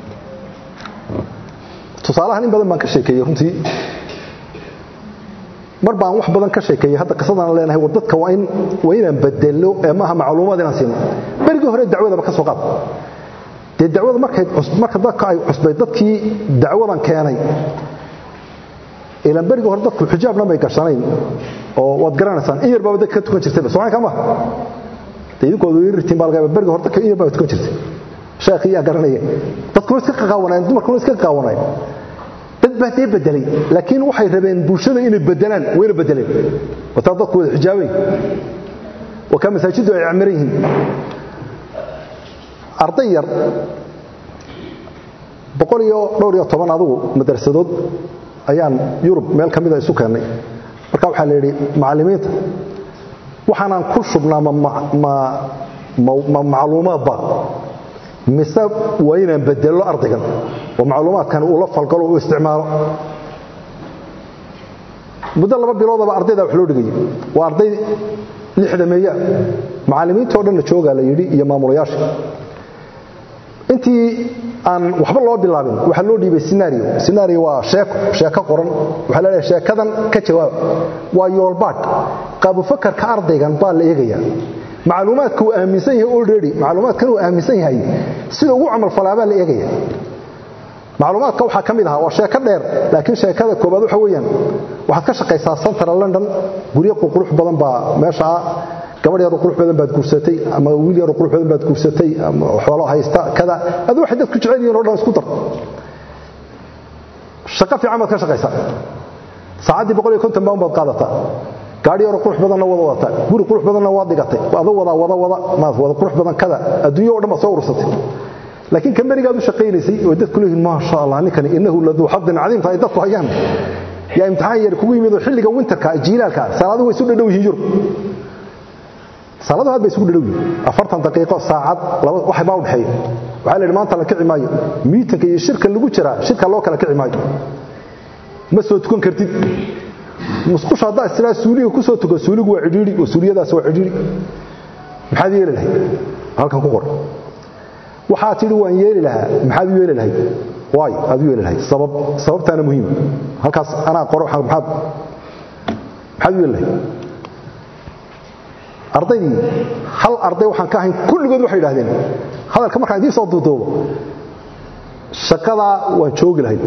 S1: tusaalahan in badan ma ka sheekeeyay runtii mar baan wax badan ka sheekay hadda qisadana leenahay wadadka waa in waa inaan bedelo ee maaha macluumaad inaan siino barigii hore dacwadaba ka soo qaad de dacwada markay marka dadka ay cusbay dadkii dacwadan keenay ila barigii hore dadku xijaabna may gashanayn oo wad garanaysan in yar baa dadka ka tukan jirtay soo kama taydkoodu yirtiin balga barigii hore dadka in yar baa tukan jirtay sheekhi yaa garanaya dadku iska qaqawanaan dumarku iska qaqawanaan dad baa tay bedelay laakiin waxay rabeen bulshada inay bedelaan weena bedeleen wata dadku wada xijaabay وكم مساجد يعمريهم أرضير بقول يو دور يو طبعا هذا مدرسة دود أيام يوروب مال كم إذا يسوكني مركب حالي معلمين وحنا نكشفنا ما ما ما معلومات بعض مساب وين بدلوا أرضيا ومعلومات كانوا أولف القلوا واستعمار بدل ما بيروضوا بأرضي ذا وحلول جي وأرضي لحدمية معلمين تودنا شوقة ليدي يا مامورياش أنتي أن وحب الله باللابن وحلو دي بالسيناريو سيناريو وشاك شاك قرن وحلا شاك كذا كجواب ويولبات قابو فكر كأرضي كان بال إيجيا معلومات كو أهمسيه already معلومات كانوا أهمسيه هاي سيدا وعمل فلابال إيجيا معلومات كوحة كميدها وشاك دير لكن شاك هذا كوبادو حويا waxaad ka shaqeysaa Central London guriga qurux badan baa meesha gabadh yar qurux badan baad guursatay ama wiil yar qurux badan baad guursatay ama xoolo haysta kada adu waxa dadku jecel yihiin oo dhan isku dar shaqo fiican ka shaqeysaa saacadii boqol iyo konton baan baad qaadataa gaari yar qurux badan wada wada guri qurux badan wada dhigatay wada wada wada wada ma wada qurux badan kada adduunyo oo dhan soo urursatay laakiin kamariga aad shaqeynaysay oo dadku leeyihiin ma sha Allah ninkan innahu ladu haddin cadiim fa dadku hayaan يا امتحان ير كوغو يميدو خليغا وينتركا جيلالكا صلادو way soo dhadhowyihiin jur salaadu had bay soo dhadhowyihiin afartan daqiiqo saacad laba wax baa u dhaxay waxa la maanta la kici maayo miitanka iyo shirka lagu jira shirka loo kala kici maayo ma soo tukan kartid musqusha hada isla suuliga ku soo tuko suuligu waa cidhiiri oo suuliyadaas waa cidhiiri maxaad yeelahay halkan ku qor waxa tiri waan yeeli lahaa maxaad yeeli lahayd واي ادو يلهي سبب سببتنا مهم halkaas ana qoro waxa maxad maxad yelay arday hal arday waxaan ka ahayn kulligood waxay yiraahdeen hadalka markaan idin soo duudoobo shaqada waan joogi lahayd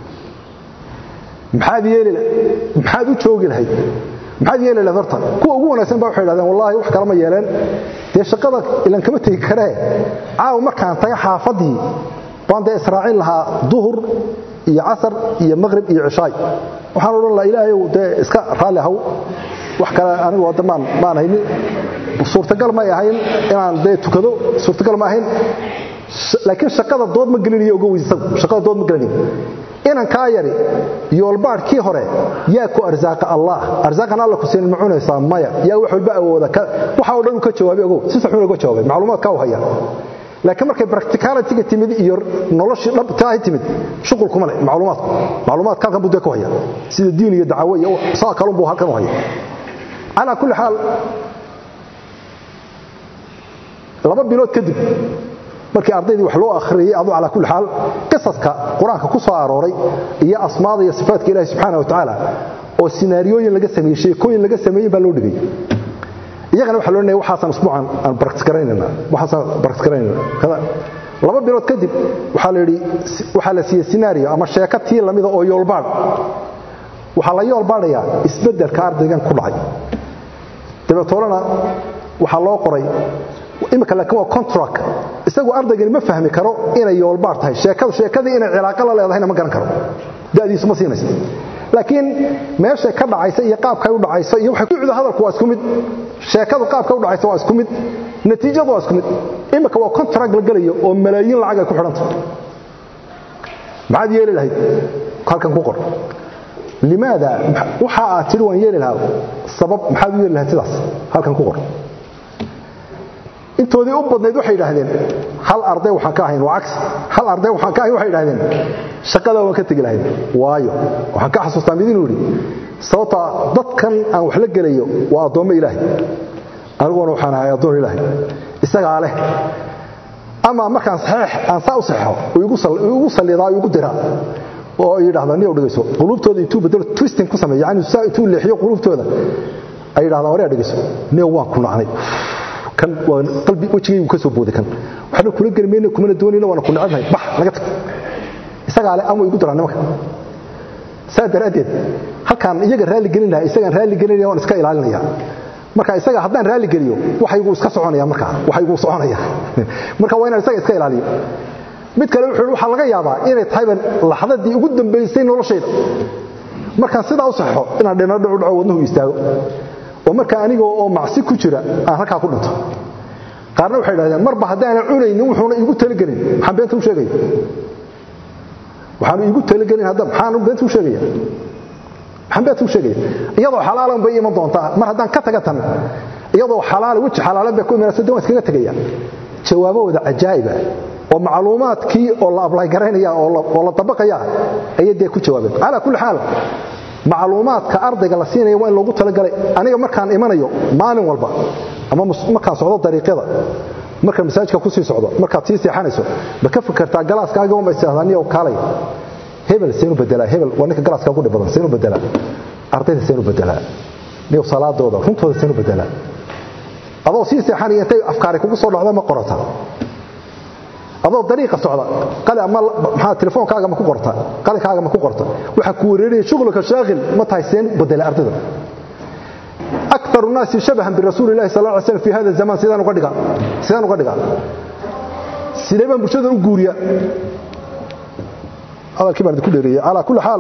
S1: maxad yeelay maxad u joogi lahayd maxad yeelay ladarta kuwa ugu wanaagsan baa waxay yiraahdeen wallahi wax kala ma yeeleen ee shaqada ilan kama tagi karee caaw markaan taga xaafadii وأنت إسرائيل لها ظهر يا عصر يا مغرب يا عشاء وحنا الله إلهي وده إسكا رالي هو وحكى أنا وضمان ما نهيني صورة قال ما يهين أنا ده تكذو صورة قال ما هين لكن شقة الضوء مقلني يوجو يسق شقة الضوء مقلني أنا كايري يولبار كي هره ياكو أرزاق الله أرزاقنا الله كسين معونه يسام مايا يا وحول بقى وذا وحاولوا كتشوابي يقول سيسحون كتشوابي معلومات كاوهيا لكن markay practicality timid iyo nolosha dhabta ay timid shaqul kuma leh macluumaad macluumaad ka qabud ku haya sida diin iyo dacwo iyo saa kale buu halkan u haya ala kulli xaal laba bilood kadib markii ardaydii wax loo akhriyay adu ala kulli xaal qisaska quraanka ku soo arooray iyo asmaada iyo sifaadka Ilaahay subhanahu wa ta'ala oo scenario-yin laga sameeyay sheekooyin laga sameeyay baa loo dhigay iyagana waxa loo leeyahay waxaasan usbuucan aan practice gareynaa waxaasan practice gareynaa kada laba bilood kadib waxa la yiri waxa la siiyay scenario ama sheekadii lamida oo yoolbaad waxa la yoolbaadaya isbedelka ardaygan ku dhacay dabatoolana waxa loo qoray imika la kawa contract isagu ardaygan ma fahmi karo inay yoolbaad tahay sheekadu sheekadii inay cilaaqo la leedahay ma garan karo daadiisu ma siinayso laakiin meesha ka dhacaysa iyo qaabka ay u dhacayso iyo waxa ku cid hadalku waa isku mid sheekadu qaabka u dhacaysa waa isku mid natiijadu waa isku mid imika waa contract la galayo oo malaayiin lacag ay ku xirantay maad yeeli lahayd halkan ku qor limaada waxa aad tiri waan yeeli lahaa sabab maxaad yeeli lahayd sidaas halkan ku qor intoodii u badnayd waxay yiraahdeen hal arday waxa ka ahayn wacs hal arday waxa ka ahayn waxay yiraahdeen shaqada waan ka tagi lahayd waayo waxa ka xasuustaa midin uu yiri sababta dadkan aan wax la galayo waa adooma Ilaahay anigu waxaan ahay adoon Ilaahay isaga leh ama markaan saxiix aan saa u saxo oo igu sal igu saliidaa igu dira oo yiraahdaan inuu dhageyso qulubtooda intuu bedelo twisting ku sameeyo yani saa intuu leexiyo qulubtooda ay yiraahdaan war dhageyso nee waan ku nacnay kan waa qalbi wajigii ka soo booday kan waxna kula galmeeyna kuma doonayna waan ku nacnahay bax laga tag isaga ale ama igu daraan nimanka saadaradeed halkaan iyaga raali gelin lahaa isaga raali gelinaya waan iska ilaalinaya marka isaga haddaan raali geliyo waxa igu iska soconaya marka waxa igu soconaya marka waa inaan isaga iska ilaaliyo mid kale wuxuu waxa laga yaabaa inay tahay laxadadii ugu dambeysay noloshayda marka sidaa u saxo inaan dhinado u dhaco wadnuhu istaago oo marka aniga oo macsi ku jira aan halka ku dhinto qaarna waxay yiraahdeen marba haddaan cunaynin wuxuuna igu talagelin waxaan beenta u sheegay waxaan igu talagelin hadda maxaan beenta u sheegay waxaan beenta u sheegay iyadoo xalaalan bay iman doontaa mar haddaan ka taga tan iyadoo xalaal wajh xalaalan bay ku imanaysaa dawad iskaga tagaya jawaabooda ajaa'iba oo macluumaadkii oo la ablay gareynaya oo la tabaqaya ayay ku jawaabeen ala kulli xaal macluumaadka ardayga la siinayo waa in lagu talagalay aniga markaan imanayo maalin walba ama markaan socdo dariiqada marka masaajidka ku sii socdo marka tii seexanayso ma ka fikirtaa galaaskaaga oo maysahdaaniyo oo kaalay hebel seenu bedela hebel waa ninka galaaska ugu dhibadan seenu bedela ardayda seenu bedela niyo salaadooda runtooda seenu bedela adoo sii seexanaya intay afkaari kugu soo dhacdo ma qorata adoo dariiqa socda qali ama maxaa telefoonkaaga ma ku qorta qalikaaga ma ku qorta waxa ku wareeriyay shaqada shaaqil ma tahay seen bedela ardayda أكثر الناس شبها برسول الله صلى الله عليه وسلم في هذا الزمان سيدان وقدقا سيدان وقدقا سيدان برشادة وقوريا هذا الكبير كل ريا على كل حال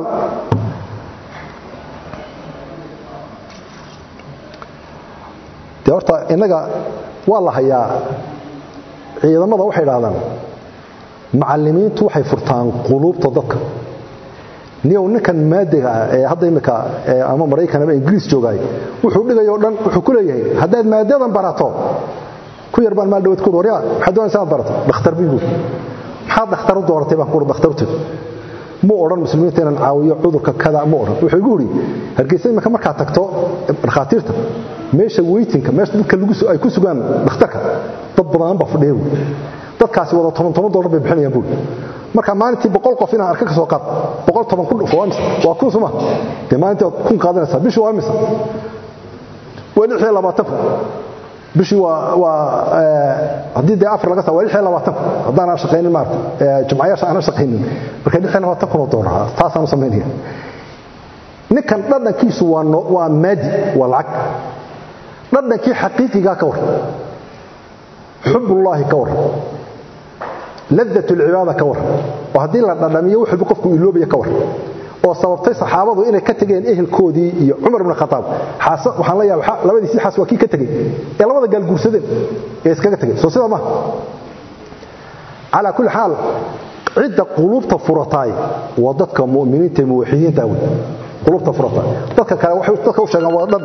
S1: تورتا إنك والله يا عيدا ماذا وحي هذا معلمين توحي فرطان قلوب تضكر niyow ninkan maadiga hadda imika ama Mareykan ama Ingiriis joogay wuxuu dhigayo dhan wuxuu ku leeyahay hadaad maadadan barato ku yar baan maal dhawad ku wariya waxa doonaysaa barato dhakhtar biigu maxaa dhakhtar u dooratay baan ku dhakhtartu mu oran muslimiinta inaan caawiyo cudurka kada mu oran wuxuu igu yiri hargeysa imika marka tagto dhakhaatiirta meesha weytinka meesha dadka lagu soo ay ku sugan dhakhtarka dad badan ba fadhiyo dadkaasi wada toban toban dollar bay bixinayaan buu marka maalintii boqol qof inaan arka ka soo qaad boqol toban ku dhufo waa ku suma de maalintii kun qaadanaysa bishi waa imisa waa lix iyo labaatan bishi waa waa hadii de afar laga soo waa lix iyo labaatan hadaan aan shaqeynin maarta jumcayaasha aan shaqeynin marka lix iyo labaatan kun dollar taas aan sameeyay ninkan dhadhankiisu waa waa maadi waa lacag dhadhankii xaqiiqiga ka war xubullaahi ka war لذة العبادة كور وهذه الرمية وحب قفكم إلوبية كور وصوبتي صحابته إنه كتجين إيه الكودي عمر بن الخطاب حاس وحنا لا يبحث لا بدي يحس وكي كتجين يلا ماذا قال جورسدين إيش كتجين سوسيا ما على كل حال عدة قلوب تفرطاي وضدك مؤمنين موحدين تاوي قلوب تفرطاي ضدك كلا وحي ضدك وش جوا ضد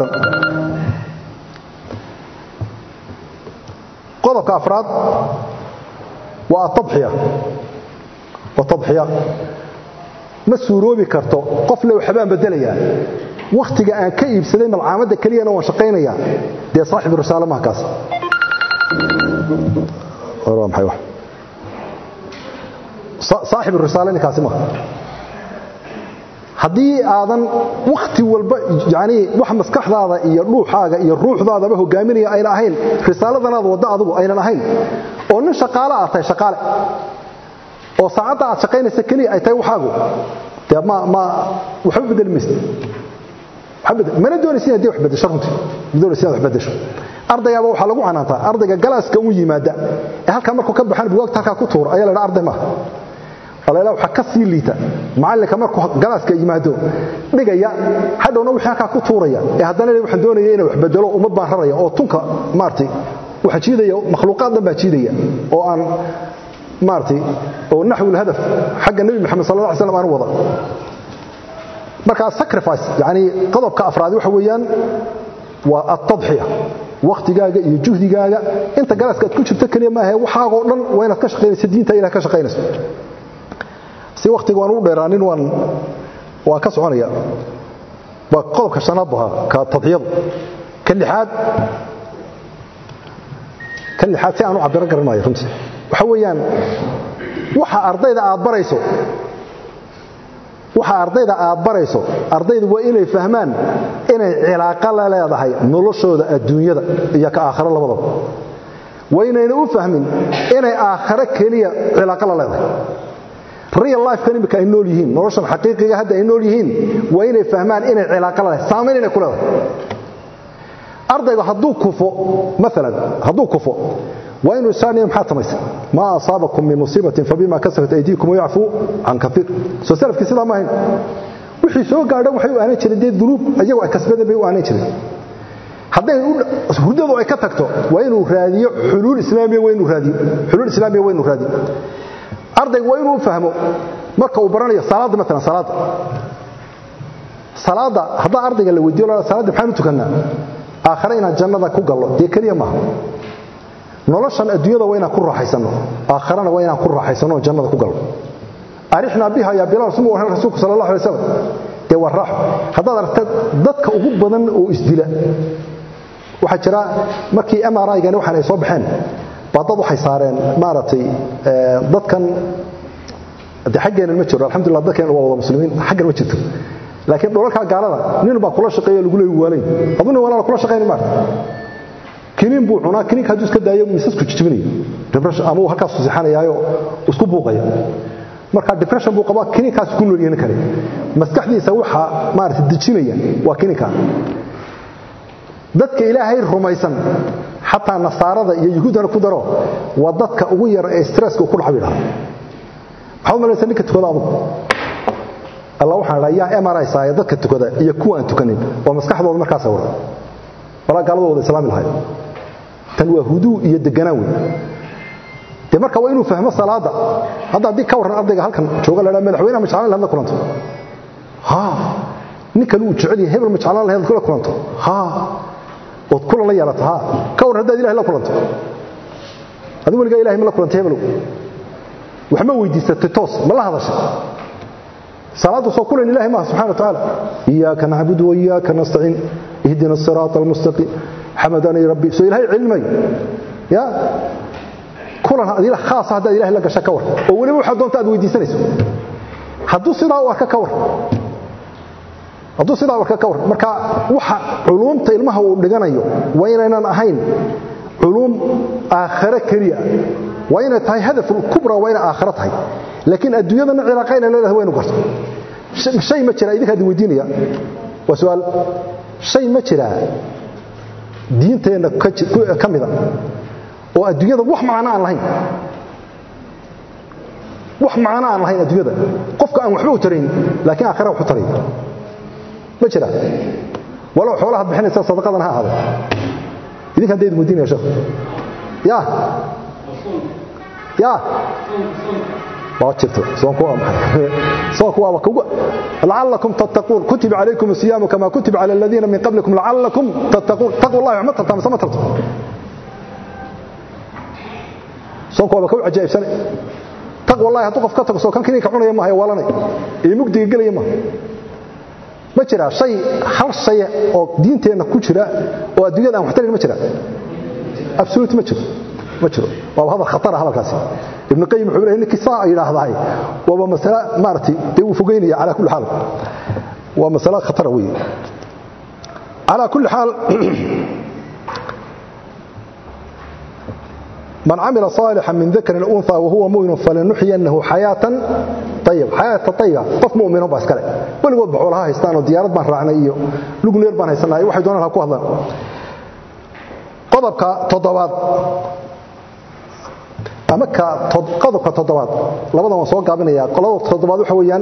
S1: قلبك أفراد والتضحية والتضحية مسؤولوبي كرتو قفله وحبان بدليا وقتك أن كيب سليم العامدة كليا نوان شقينيا دي صاحب الرسالة ما كاس ورام حيوح صاحب الرسالة نكاسمة haddii aadan waqti walba yaani wax maskaxdaada iyo ruuxaaga iyo ruuxdaada ba hogaaminaya ay ahayn risaaladana wada adigu ayna ahayn oo nin shaqaale ah tahay shaqaale oo saacada aad shaqeynaysa kaliya ay tahay waxaagu taa ma ma waxa bedel mis habad mana doonaysiin hadii wax bedesho runtii doonaysiin wax bedesho ardayga waxa lagu canaantaa ardayga galaaska uu yimaada ee halka markuu ka baxan buugta halka ku tuur ayaa la arday ma walaalo waxa ka sii liita macallinka markuu galaaska yimaado dhigaya hadhowna waxa ka ku tuuraya ee hadana waxa doonaya inuu wax bedelo uma baan raraya oo tunka maartay waxa jiidaya makhluuqaad dhan baa jiidaya oo aan maartay oo naxwi hadaf xagga nabi maxamed sallallahu alayhi wasallam aan wada marka sacrifice yaani qodobka afraad waxa weeyaan waa at-tadhiya waqtigaaga iyo juhdigaaga inta galaaska aad ku jirto kaliya ma aha waxaaga oo dhan waa inaad ka shaqeynayso diinta ilaahay ka shaqeynayso si waqtiga waan u dheeraanin waan waan ka soconaya ba qodobka shanaad baha ka tadhiyad kan lixaad kan lixaad si aanu cabir garanayo runtii waxa weeyaan waxa ardayda aad barayso waxa ardayda aad barayso ardaydu waa inay fahmaan inay cilaaqo la leedahay noloshooda adduunyada iyo ka aakhiro labadaba waa inayna u fahmin inay aakhiro kaliya cilaaqo la leedahay real life kan imika ay nool yihiin noloshan xaqiiqiga hadda ay nool yihiin waa inay fahmaan inay cilaaqo la leedahay saameyn inay ku leedahay ardaygu hadduu kufo maalan hadduu kufo وإن إنسان محات ميسر ما أصابكم من مصيبة فبما كسبت أيديكم ويعفو عن كثير سوسلف كسيدا ما هين وحي سو غادا وحي وانا جيرين دي ذنوب ايغو ay kasbada bay waana jirin haday hurdadu ay ka tagto waa inuu raadiyo xuluul islaamiye waa inuu raadiyo xuluul islaamiye waa inuu raadiyo ardaygu waa inuu fahmo marka uu baranayo salaada mesela salaada salaada hada ardayga la weydiyo salaada maxaan u tukanaa aakhirayna jannada ku gallo de kaliya ma noloshan adduunyada wayna ku raaxaysano aakhirana wayna ku raaxaysano jannada ku gallo arixna biha ya bilal sumu wa rasuulku sallallahu alayhi wasallam de waraax hada aragtay dadka ugu badan oo isdila waxa jira markii M R I-gani waxaan ay soo baxeen baadad waxay saareen maaratay dadkan xageena ma jiro alxamdulillah dadkan waa wada muslimiin xagan ma jirto laakiin dholalka gaalada nin baa kula shaqeeyo lagu leeyahay waalay aduna walaal kula shaqeeyay maar kinin buu cunaa kinin ka iska daayo misasku jijibinayo depression ama uu halkaas sixanayaayo isku buuqaya marka depression buu qabaa kinin kaas ku nool yahay kare maskaxdiisa waxa maartay dejinaya waa kininka dadka ilaahay rumaysan xataa nasaarada iyo yahuudana ku daro waa dadka ugu yar ee stresska ku dhaxbiiraa waxa ma leeyahay ninka tukada abu Allah waxa raaya M R I saaya dadka tukada iyo kuwa aan tukanin oo maskaxdooda markaas awra wala gaaladooda islaam ilahay tan waa huduu iyo deganaan weey de marka waa inuu fahmo salaada hadda dii ka waran ardayga halkan jooga la madaxweynaha ma jeclaan la kulanto ha ninka uu jecel yahay hebel ma jeclaan la kula kulanto ha oo kula la yeelato ha ka waran hadda ilaahay la kulanto adigu waliga ilaahay ma la kulanto hebel wax ma weydiisatay toos ma la hadashay salaadu soo kulan ilaahay ma subhanahu wa ta'ala iyyaka na'budu wa iyyaka nasta'in ihdina as-siratal mustaqim حمدني ربي سو إلهي علمي يا كلنا هذه خاصة هذا إلهي لك شكور أولي واحد دون تأدوي دي سنة حدو صراع وككور حدو صراع وككور مركا وح علوم تلمها ودجنايو ويننا أهين علوم آخرة كريئة وين تهي هدف الكبرى وين آخرتها لكن الدنيا من علاقين لا هو نقص شيء ما ترى إذا هذا ودينيا وسؤال شيء ما ترى diinteena kamida oo adduunyada wax macna aan lahayn wax macna aan lahayn adduunyada qofka aan waxba u tarin laakiin aakhira wuxuu taray ma jira wala xoolaha bixinaysa sadaqadan ha ahaado idinka deed mudin ya sheekh ya ya باجرته سوكو سوكو وكو لعلكم تتقون كتب عليكم الصيام كما كتب على الذين من قبلكم لعلكم تتقون تقوا الله ما تتم سمترت سوكو وكو عجائب سنه تقوا الله هتوقف كتق سو كان كني كعونيه ما هي ولاني اي مugdi galay ma ma jira shay hal shay oo diinteena ku jira oo adduunyada aan wax tarin ma jira absolute ma jiro ma jiro waa hada khatar halkaas ابن قيم حبره إنك صاع يلاحظها وهو مسألة مارتي تيو فوقيني على كل حال ومسألة خطروية على كل حال من عمل صالحا من ذكر الأنثى وهو مؤمن فلنحيينه حياة طيب حياة طيبة قف مؤمن وبس كله ولو وضعوا لها هستان وديارات ما راعنا إياه لقوا نيربان هستان واحد دونها كوهلا قضبك تضبط ama ka qodobka toddobaad labada waan soo gaabinaya qolada toddobaad waxa weeyaan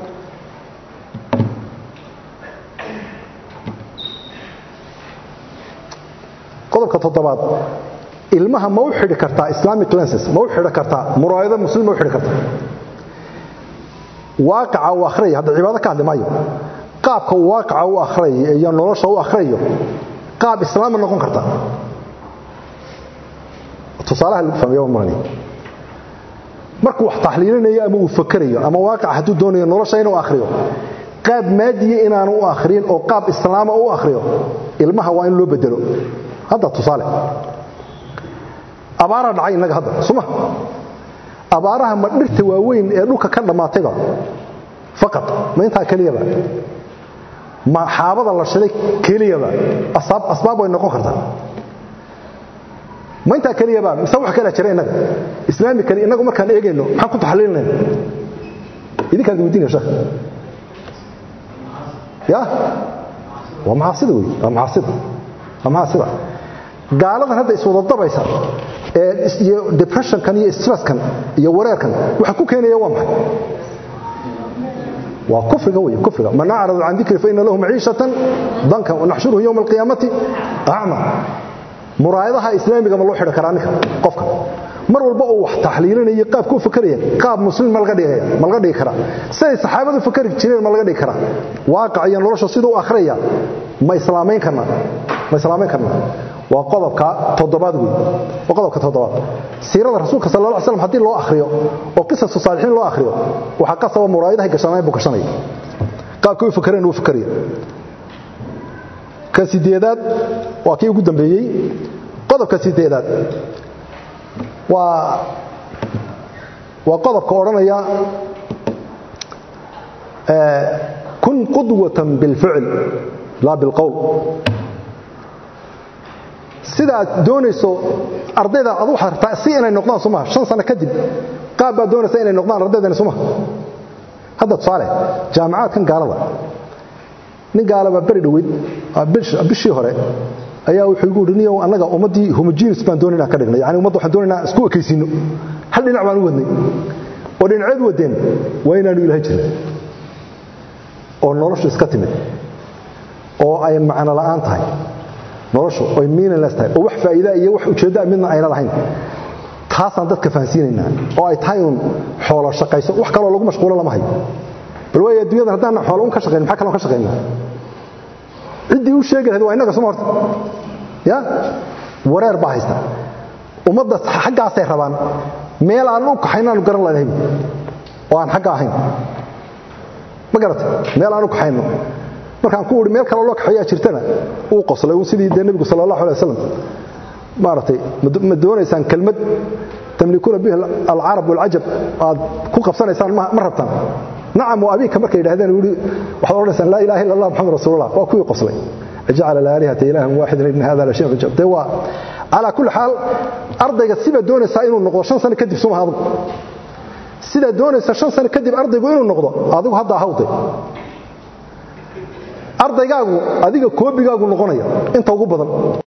S1: qodobka toddobaad ilmaha ma u xidhi kartaa islamic lenses ma u xidhi kartaa muraayada muslim ma u xidhi kartaa waaqica uu akhriyo hada cibaado ka hadli maayo qaabka waaqica uu akhriyo iyo nolosha uu akhriyo qaab islaam noqon kartaa تصالح الفهم يوم ماني markuu wax taxliilinayo ama uu fakarayo ama waaqic haduu doonayo nolosha inuu akhriyo qaab maadiye inaan u akhriin oo qaab islaama u akhriyo ilmaha waa in loo bedelo hada tusaale abaara dhacay inaga hada suma abaaraha ma dhirta waaweyn ee dhulka ka dhamaatayba faqat ma inta kaliya ba ma xaabada la shiday kaliya ba asbaab asbaab way noqon kartaa ma inta kaliya ba mise wax kala jira inaga islaami kaliya inagu markaan eegayno maxaan ku taxliilnaa idinka guudinga sheekh ya wa maasida way wa maasida wa maasida gaalada hadda iswada dabaysa ee iyo depression kan iyo stress kan iyo wareerkan waxa ku keenaya waa maxay waa kufriga way kufriga man a'rada an dhikri fa inna lahu ma'ishatan danka wa nahshuruhu yawm al-qiyamati a'ma muraayadaha islaamiga ma loo xidho karaa ninka qofka mar walba oo wax taxliilinayo qaab ku fakaraya qaab muslim ma laga dhigaya ma laga dhigi kara say saxaabadu fakari jireen ma laga dhigi kara waaqiciyan nolosha sidoo akhriya ma islaameyn karna ma islaameyn karna waa qodobka toddobaad weey waa qodobka toddobaad siirada rasuulka sallallahu alayhi wasallam hadii loo akhriyo oo qisas saalixiin loo akhriyo waxa ka sabab muraayadaha gashanay buu gashanay qaabku uu fakareen uu fakariyo ka sideedaad waa kii ugu dambeeyay qodobka sideedaad waa waa qodobka oranaya ee kun qudwatan bil fi'l la bil qawl sida doonayso ardayda adu xartaa si inay noqdaan Soomaa shan sano kadib qaab baa doonaysa inay noqdaan ardayda Soomaa hadda tusaale jaamacaadkan gaalada nin gaalaba bari dhaweyd bishii hore ayaa wuxuu ugu dhiniyo anaga ummadii homogeneous baan doonayna ka dhignay yaani ummaddu waxaan doonaynaa isku ekaysiino hal dhinac baan u wadnay oo dhinaceed wadeen waa inaanu ilaahay jirin oo noloshu iska timid oo ay macna la'aan tahay noloshu oo meaningless tahay oo wax faa'iido iyo wax ujeedo midna ayna lahayn taasaan dadka fahansiinaynaa oo ay tahay un xoolo shaqayso wax kale oo lagu mashquulo lama hayo bal way adduunyada hadaan xoolo un ka shaqeyn maxaa kale ka shaqeynaa cidii uu sheegay waa inaga soo martay ya wareer baa haysta ummadda xaggaas ay rabaan meel aan u kaxaynaanu garan lahayn oo aan xagga ahayn ma garatay meel aan u kaxayno markaan ku wari meel kale loo kaxayaa jirtana uu qoslay uu sidii nabiga sallallahu alayhi wasallam maaratay ma doonaysaan kelmad tamlikuna biha al-arab wal-ajab aad ku qabsanaysaan ma rabtaan nacam wa abika markay yiraahdaan wili waxa oranaysan la ilaaha illa allah muhammad rasuulullah waa kuwii qoslay aj'ala al-alihata ilahan waahidan in hada la shay'un jabta wa ala kulli hal ardayga siba doonaysaa inuu noqdo shan sano kadib soo haado sida doonaysa shan sano kadib ardaygu inuu noqdo adigu hadda hawday ardaygaagu adiga koobigaagu noqonaya inta ugu badan